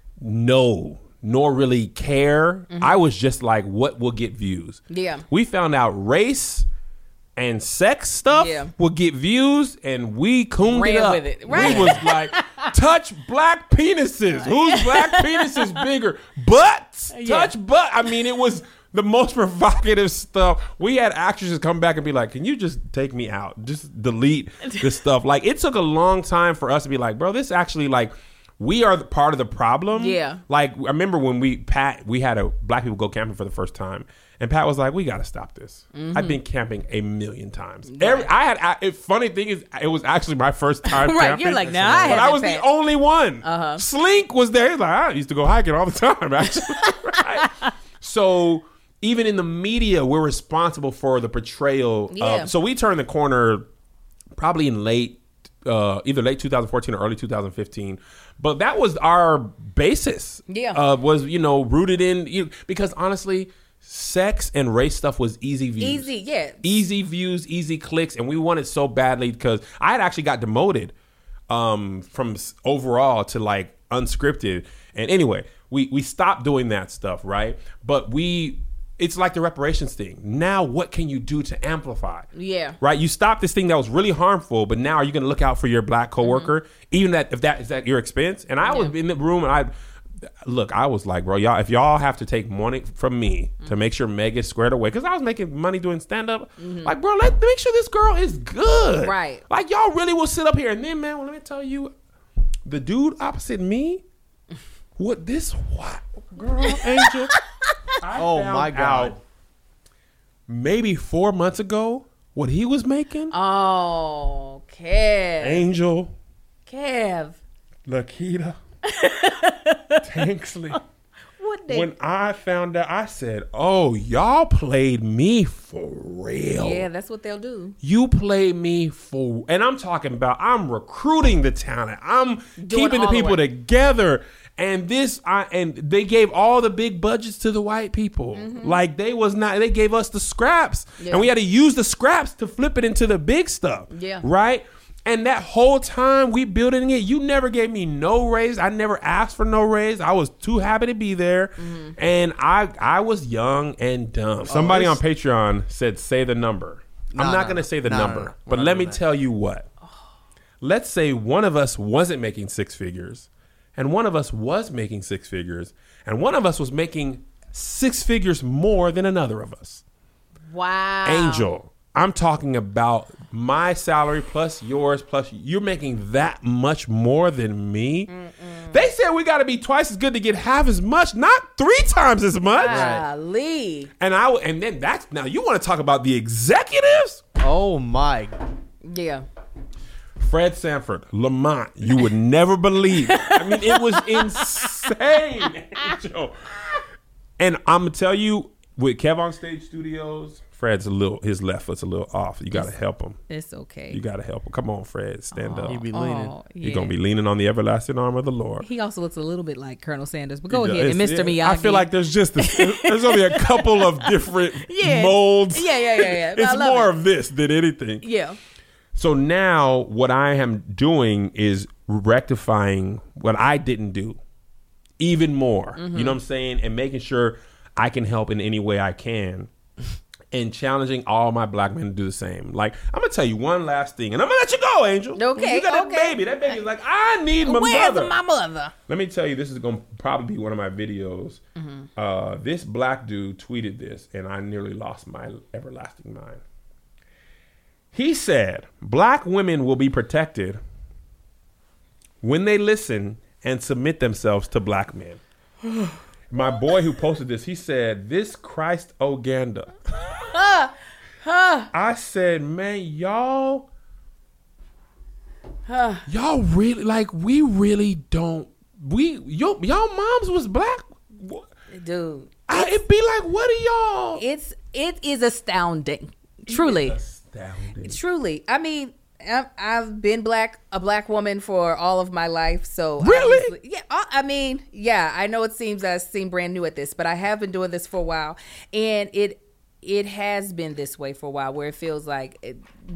know nor really care. Mm-hmm. I was just like, what will get views? Yeah. We found out race and sex stuff yeah. will get views, and we cooned Ran it up. With it. Right. We was like, touch black penises. Whose black penis is bigger? Butts. Yeah. Touch butt. I mean, it was the most provocative stuff. We had actresses come back and be like, can you just take me out? Just delete this stuff. Like, it took a long time for us to be like, bro, this actually, like, we are the part of the problem. Yeah. Like, I remember when we, Pat, we had a black people go camping for the first time. And Pat was like, we got to stop this. Mm-hmm. I've been camping a million times. Yeah. Every, I had, I, it, funny thing is, it was actually my first time right, camping. You're like, nah, I But I was Pat. the only one. Uh-huh. Slink was there. He's like, I used to go hiking all the time, actually. Right? So, even in the media, we're responsible for the portrayal. Yeah. Of, so, we turned the corner probably in late, uh, either late two thousand fourteen or early two thousand fifteen. But that was our basis. Yeah. Uh, was, you know, rooted in, you, because honestly, sex and race stuff was easy views. Easy, yeah. Easy views, easy clicks. And we wanted so badly because I had actually got demoted um, from overall to like unscripted. And anyway, we, we stopped doing that stuff, right? But we... It's like the reparations thing. Now, what can you do to amplify? Yeah. Right? You stopped this thing that was really harmful, but now are you going to look out for your black coworker, mm-hmm. even that if that is at your expense? And I yeah. was in the room and I, look, I was like, bro, y'all, if y'all have to take money from me mm-hmm. to make sure Meg is squared away, because I was making money doing stand up, mm-hmm. like, bro, let make sure this girl is good. Right. Like, y'all really will sit up here. And then, man, well, let me tell you, the dude opposite me, what this, what, girl, Angel. I oh my God! Maybe four months ago, what he was making? Oh, Kev, Angel, Kev, Lakita, Tanksley. What they? When I found out, I said, "Oh, y'all played me for real." Yeah, that's what they'll do. You played me for, and I'm talking about I'm recruiting the talent. I'm Doing keeping the people the together. And this, I and they gave all the big budgets to the white people. Mm-hmm. Like they was not, they gave us the scraps, yeah. and we had to use the scraps to flip it into the big stuff. Yeah, right. And that whole time we building it, you never gave me no raise. I never asked for no raise. I was too happy to be there, mm-hmm. and I I was young and dumb. Oh, Somebody on Patreon said, "Say the number." No, I'm not no, going to say the no, number, no, no. but let me that. tell you what. Let's say one of us wasn't making six figures. And one of us was making six figures. And one of us was making six figures more than another of us. Wow. Angel, I'm talking about my salary plus yours plus you're making that much more than me. Mm-mm. They said we got to be twice as good to get half as much, not three times as much. Golly. And I and then that's now you want to talk about the executives? Oh my. Yeah. Fred Sanford, Lamont, you would never believe it. I mean, it was insane. Angel. And I'm going to tell you, with Kev on Stage Studios, Fred's a little, his left foot's a little off. You got to help him. It's okay. You got to help him. Come on, Fred, stand oh, up. He be leaning. Oh, yeah. You're going to be leaning on the everlasting arm of the Lord. He also looks a little bit like Colonel Sanders, but go ahead. And Mister Miyagi. I feel like there's just, a, there's only a couple of different yeah. molds. Yeah, yeah, yeah, yeah. It's more it. of this than anything. Yeah. So now what I am doing is rectifying what I didn't do even more. Mm-hmm. You know what I'm saying? And making sure I can help in any way I can and challenging all my black men to do the same. Like, I'm going to tell you one last thing and I'm going to let you go, Angel. Okay, You got okay. that baby. That baby's like, I need my Where's mother. my mother? Let me tell you, this is going to probably be one of my videos. Mm-hmm. Uh, this black dude tweeted this and I nearly lost my everlasting mind. He said, black women will be protected when they listen and submit themselves to black men. My boy who posted this, he said, this Christ Oganda. I said, man, y'all, y'all really, like, we really don't, we, yo, y'all moms was black. dude. I, it'd be like, what are y'all? It's it is astounding. Truly, Astounding. truly. I mean, I've, I've been black, a black woman for all of my life. So Really? obviously- yeah. I I mean, yeah. I know it seems I seem brand new at this, but I have been doing this for a while, and it it has been this way for a while, where it feels like it,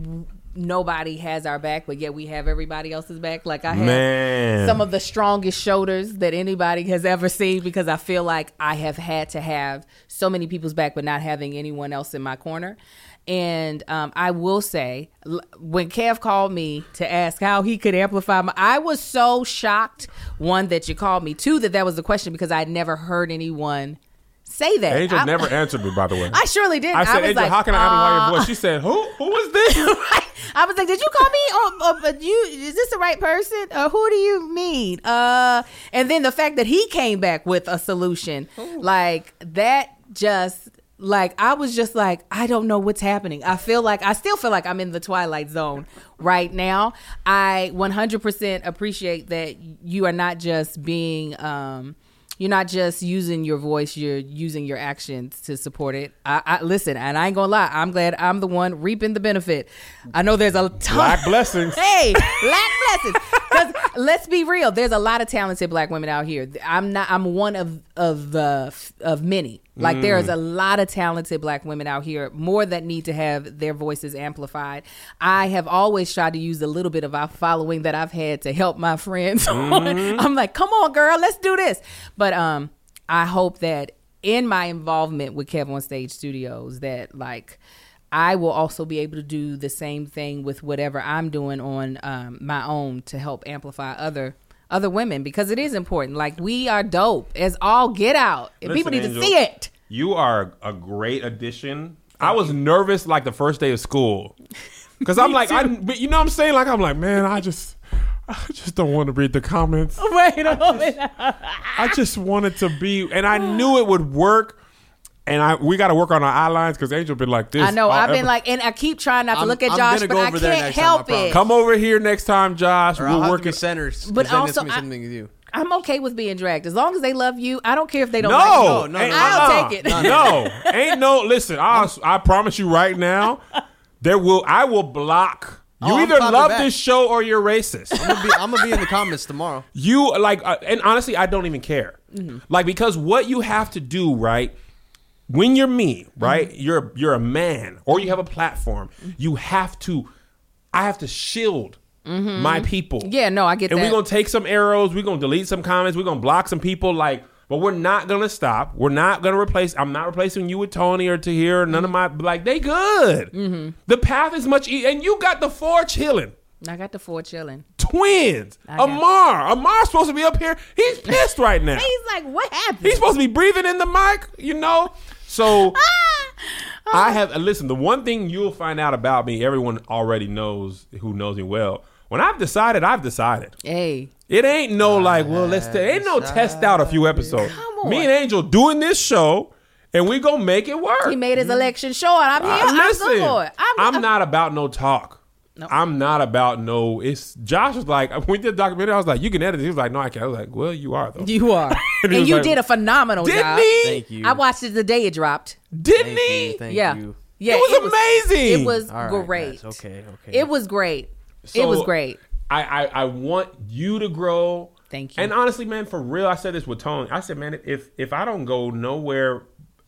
nobody has our back, but yet we have everybody else's back. Like I have Man. some of the strongest shoulders that anybody has ever seen, because I feel like I have had to have so many people's back, but not having anyone else in my corner. And um, I will say, l- when Kev called me to ask how he could amplify my, I was so shocked, one, that you called me, two, that that was the question, because I'd never heard anyone say that. Angel I- never answered me, by the way. I surely did. I said, was Angel, like, how can I amplify uh, your voice? She said, who? Who was this? I was like, did you call me? Oh, oh, but you is this the right person? Uh, who do you mean? Uh, and then the fact that he came back with a solution, like that, just like I was just like, I don't know what's happening. I feel like I still feel like I'm in the twilight zone right now. I one hundred percent appreciate that you are not just being. Um, You're not just using your voice, you're using your actions to support it. I, I listen, and I ain't gonna lie, I'm glad I'm the one reaping the benefit. I know there's a ton. Black blessings. Hey, black blessings. Because let's be real, there's a lot of talented black women out here. I'm not. I'm one of of the of many. Like there's a lot of talented black women out here, more that need to have their voices amplified. I have always tried to use a little bit of our following that I've had to help my friends. Mm-hmm. I'm like, come on, girl, let's do this. But um, I hope that in my involvement with Kev on Stage Studios, that like I will also be able to do the same thing with whatever I'm doing on um, my own to help amplify other other women, because it is important. Like, we are dope as all get out, and Listen, people need Angel, to see it. You are a great addition. I was nervous like the first day of school, because I'm like, I, but you know what I'm saying? Like, I'm like, man, I just, I just don't want to read the comments. Wait a moment. I just wanted to be, and I knew it would work. And I we got to work on our eye lines, because Angel been like this. I know. all I've been ever. like, and I keep trying not to I'm- look at I'm Josh, gonna but go I over there can't next time, I help promise. it. Come over here next time, Josh. Or I'll We'll have work to be it. centers. But 'cause then also, it's I- something with you. I'm okay with being dragged as long as they love you. I don't care if they don't. No, like you. No, no, ain't- no, I'll uh-uh. take it. No, No, ain't no. Listen, I I promise you right now, there will I will block. You Oh, I'm either clapping love back. this show or you're racist. I'm gonna be, I'm gonna be in the comments tomorrow. You like, uh, and honestly, I don't even care. Like, because what you have to do, right? When you're me, right? You're you're a man, or you have a platform. You have to. I have to shield my people. Yeah, no, I get And that. we're gonna take some arrows. We're gonna delete some comments. We're gonna block some people. Like, but we're not gonna stop. We're not gonna replace. I'm not replacing you with Tony or Tahir. Or none of my like. They good. Mm-hmm. The path is much easier, and you got the four chilling. I got the four chilling. Twins. I got- Amar. Amar's supposed to be up here. He's pissed right now. He's like, what happened? He's supposed to be breathing in the mic, you know? So I have, listen, the one thing you'll find out about me, everyone already knows who knows me well. When I've decided, I've decided. Hey, It ain't no like, well, let's, t- ain't no test out a few episodes. Come on. Me and Angel doing this show, and we gonna make it work. he made his election short. I'm here. Uh, I'm listen, good for it. I'm, not about no talk. No. I'm not about no. It's Josh was like, when we did the documentary, I was like, you can edit it. He was like, no, I can't. I was like, well, you are though. You are, And and, he was you like, did a phenomenal Didn't job. he? Thank you. I watched it the day it dropped. Didn't Thank he? you. Thank yeah, you. yeah. It was amazing. It was All right, great. guys. Okay. Okay. It was great. it So, was great. I, I I want you to grow. Thank you. And honestly, man, for real, I said this with Tony. I said, man, if if I don't go nowhere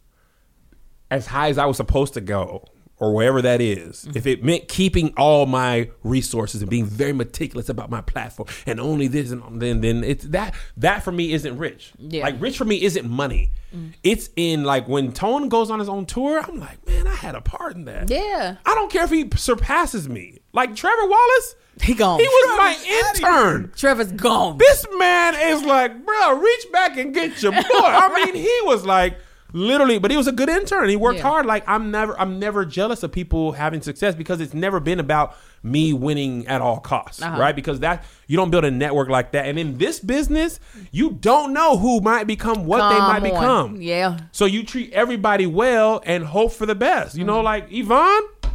as high as I was supposed to go, or wherever that is, Mm-hmm. if it meant keeping all my resources and being very meticulous about my platform and only this, and then then it's that that for me isn't rich. Yeah. Like, rich for me isn't money. Mm. It's in, like, when Tone goes on his own tour, I'm like, man, I had a part in that. Yeah. I don't care if he surpasses me. Like Trevor Wallace, He gone. he was my intern. Trevor's gone. This man is like, bro, reach back and get your boy. I mean, he was like, literally, but he was a good intern. He worked Yeah. hard. Like, I'm never, I'm never jealous of people having success, because it's never been about me winning at all costs, Uh-huh. right? Because that you don't build a network like that. And in this business, you don't know who might become what they Come might on. become. Yeah. So you treat everybody well and hope for the best. You know, like Yvonne,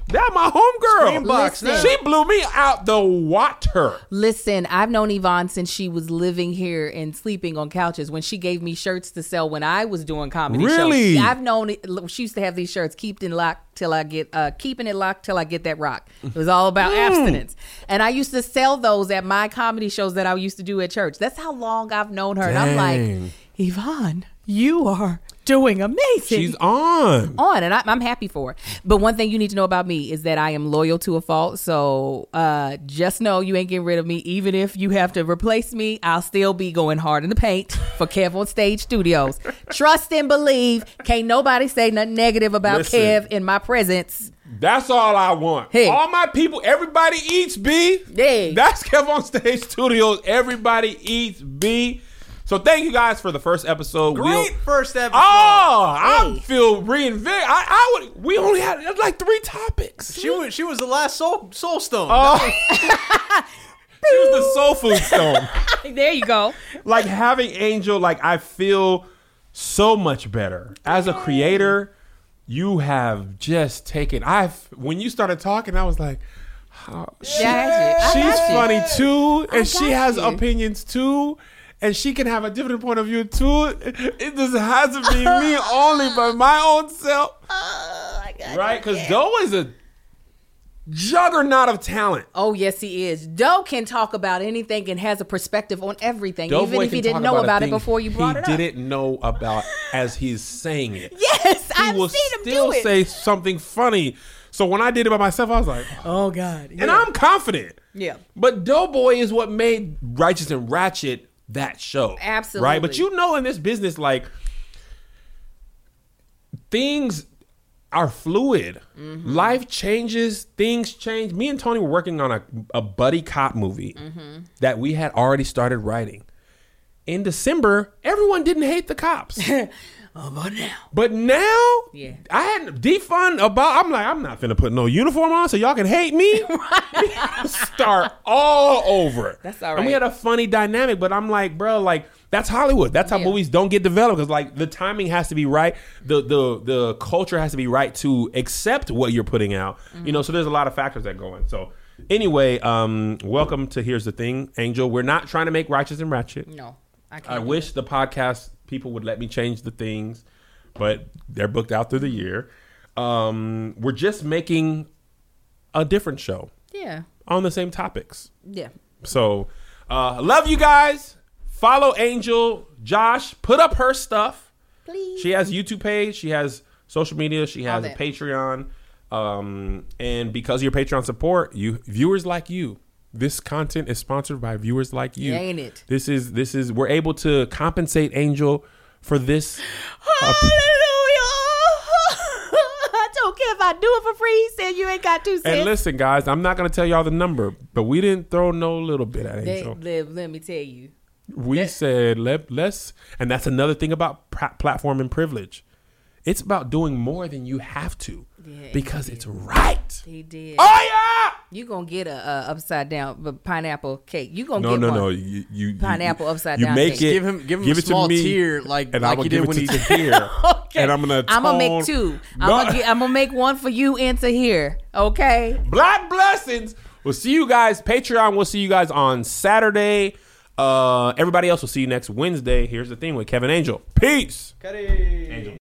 That my homegirl. Screenbox now. She blew me out the water. Listen, I've known Yvonne since she was living here and sleeping on couches. When she gave me shirts to sell when I was doing comedy Really? shows. I've known it. She used to have these shirts, keep it locked till I get, uh, keeping it locked till I get that rock. It was all about abstinence. And I used to sell those at my comedy shows that I used to do at church. That's how long I've known her. And I'm Dang. like, Yvonne, you are doing amazing. She's on. on and I, I'm happy for her. But one thing you need to know about me is that I am loyal to a fault. So uh, just know you ain't getting rid of me. Even if you have to replace me, I'll still be going hard in the paint for Kev on Stage Studios. Trust and believe. Can't nobody say nothing negative about Listen. Kev in my presence. That's all I want. Hey. All my people, everybody eats B. Hey. That's Kev on Stage Studios. Everybody eats B. So thank you guys for the first episode. Great We'll, first episode. Oh, I Hey. feel reinvigorated. I, I would. We only had like three topics. She was she was the last soul soul stone. Oh. She was the soul food stone. There you go. Like having Angel, like I feel so much better as a creator. You have just taken. I've when you started talking, I was like, oh, she, Yeah, I got you. I she's got you. funny too, and she got has you. opinions too. And she can have a different point of view too. It just has to be me only by my own self. Oh, I got Right? Because Doe is a juggernaut of talent. Oh, yes, he is. Doe can talk about anything and has a perspective on everything, even Doughboy if he can didn't talk know a about it thing before you brought he it up. didn't know about as he's saying it. Yes, He I've will seen him still do it. say something funny. So when I did it by myself, I was like, Oh, God. and I'm confident. Yeah. But Doughboy is what made Righteous and Ratchet that show. Absolutely. Right? But you know in this business, like, things are fluid. Mm-hmm. Life changes. Things change. Me and Tony were working on a, a buddy cop movie Mm-hmm. that we had already started writing. In December, everyone didn't hate the cops. Oh, but now. But now, Yeah. I had defund about. I'm like, I'm not finna put no uniform on so y'all can hate me. Start all over. That's all And we right. had a funny dynamic, but I'm like, bro, like that's Hollywood. That's how Yeah. movies don't get developed because like the timing has to be right. The the the culture has to be right to accept what you're putting out. Mm-hmm. You know, so there's a lot of factors that go in. So anyway, um, welcome to Here's the Thing, Angel. We're not trying to make Righteous and Ratchet. No, I can't. I do wish the podcast people would let me change the things, but they're booked out through the year. Um, we're just making a different show it. Yeah. on the same topics. Yeah. So, uh, love you guys. Follow Angel, Josh. Put up her stuff. Please. She has a YouTube page. She has social media. She has All a that. Patreon. Um, and because of your Patreon support, you viewers like you. This content is sponsored by viewers like you. Ain't it? This is this is we're able to compensate Angel for this. Hallelujah. I don't care if I do it for free. He said you ain't got two And cents. listen, guys, I'm not gonna tell y'all the number, but we didn't throw no little bit at They- Angel. let, let me tell you. We said let let's, and that's another thing about pra- platform and privilege. It's about doing more than you have to Yeah, because it's right. He did. Oh yeah. You gonna get a, a upside down b- pineapple cake. You gonna No, get no, one. no. You, you Pineapple you, upside you down make cake. it. Give him- give him a it to small me, tier, like- and like I'm gonna you give did it when to he- Tahir. Okay. And I'm gonna. I'm gonna tone- make two. I'm No. gonna, get, I'm gonna make one for you and to here. Okay. Black blessings. We'll see you guys. Patreon. We'll see you guys on Saturday. Uh, everybody else will see you next Wednesday. Here's the thing with Kevin Angel. Peace. Cuddy. Angel.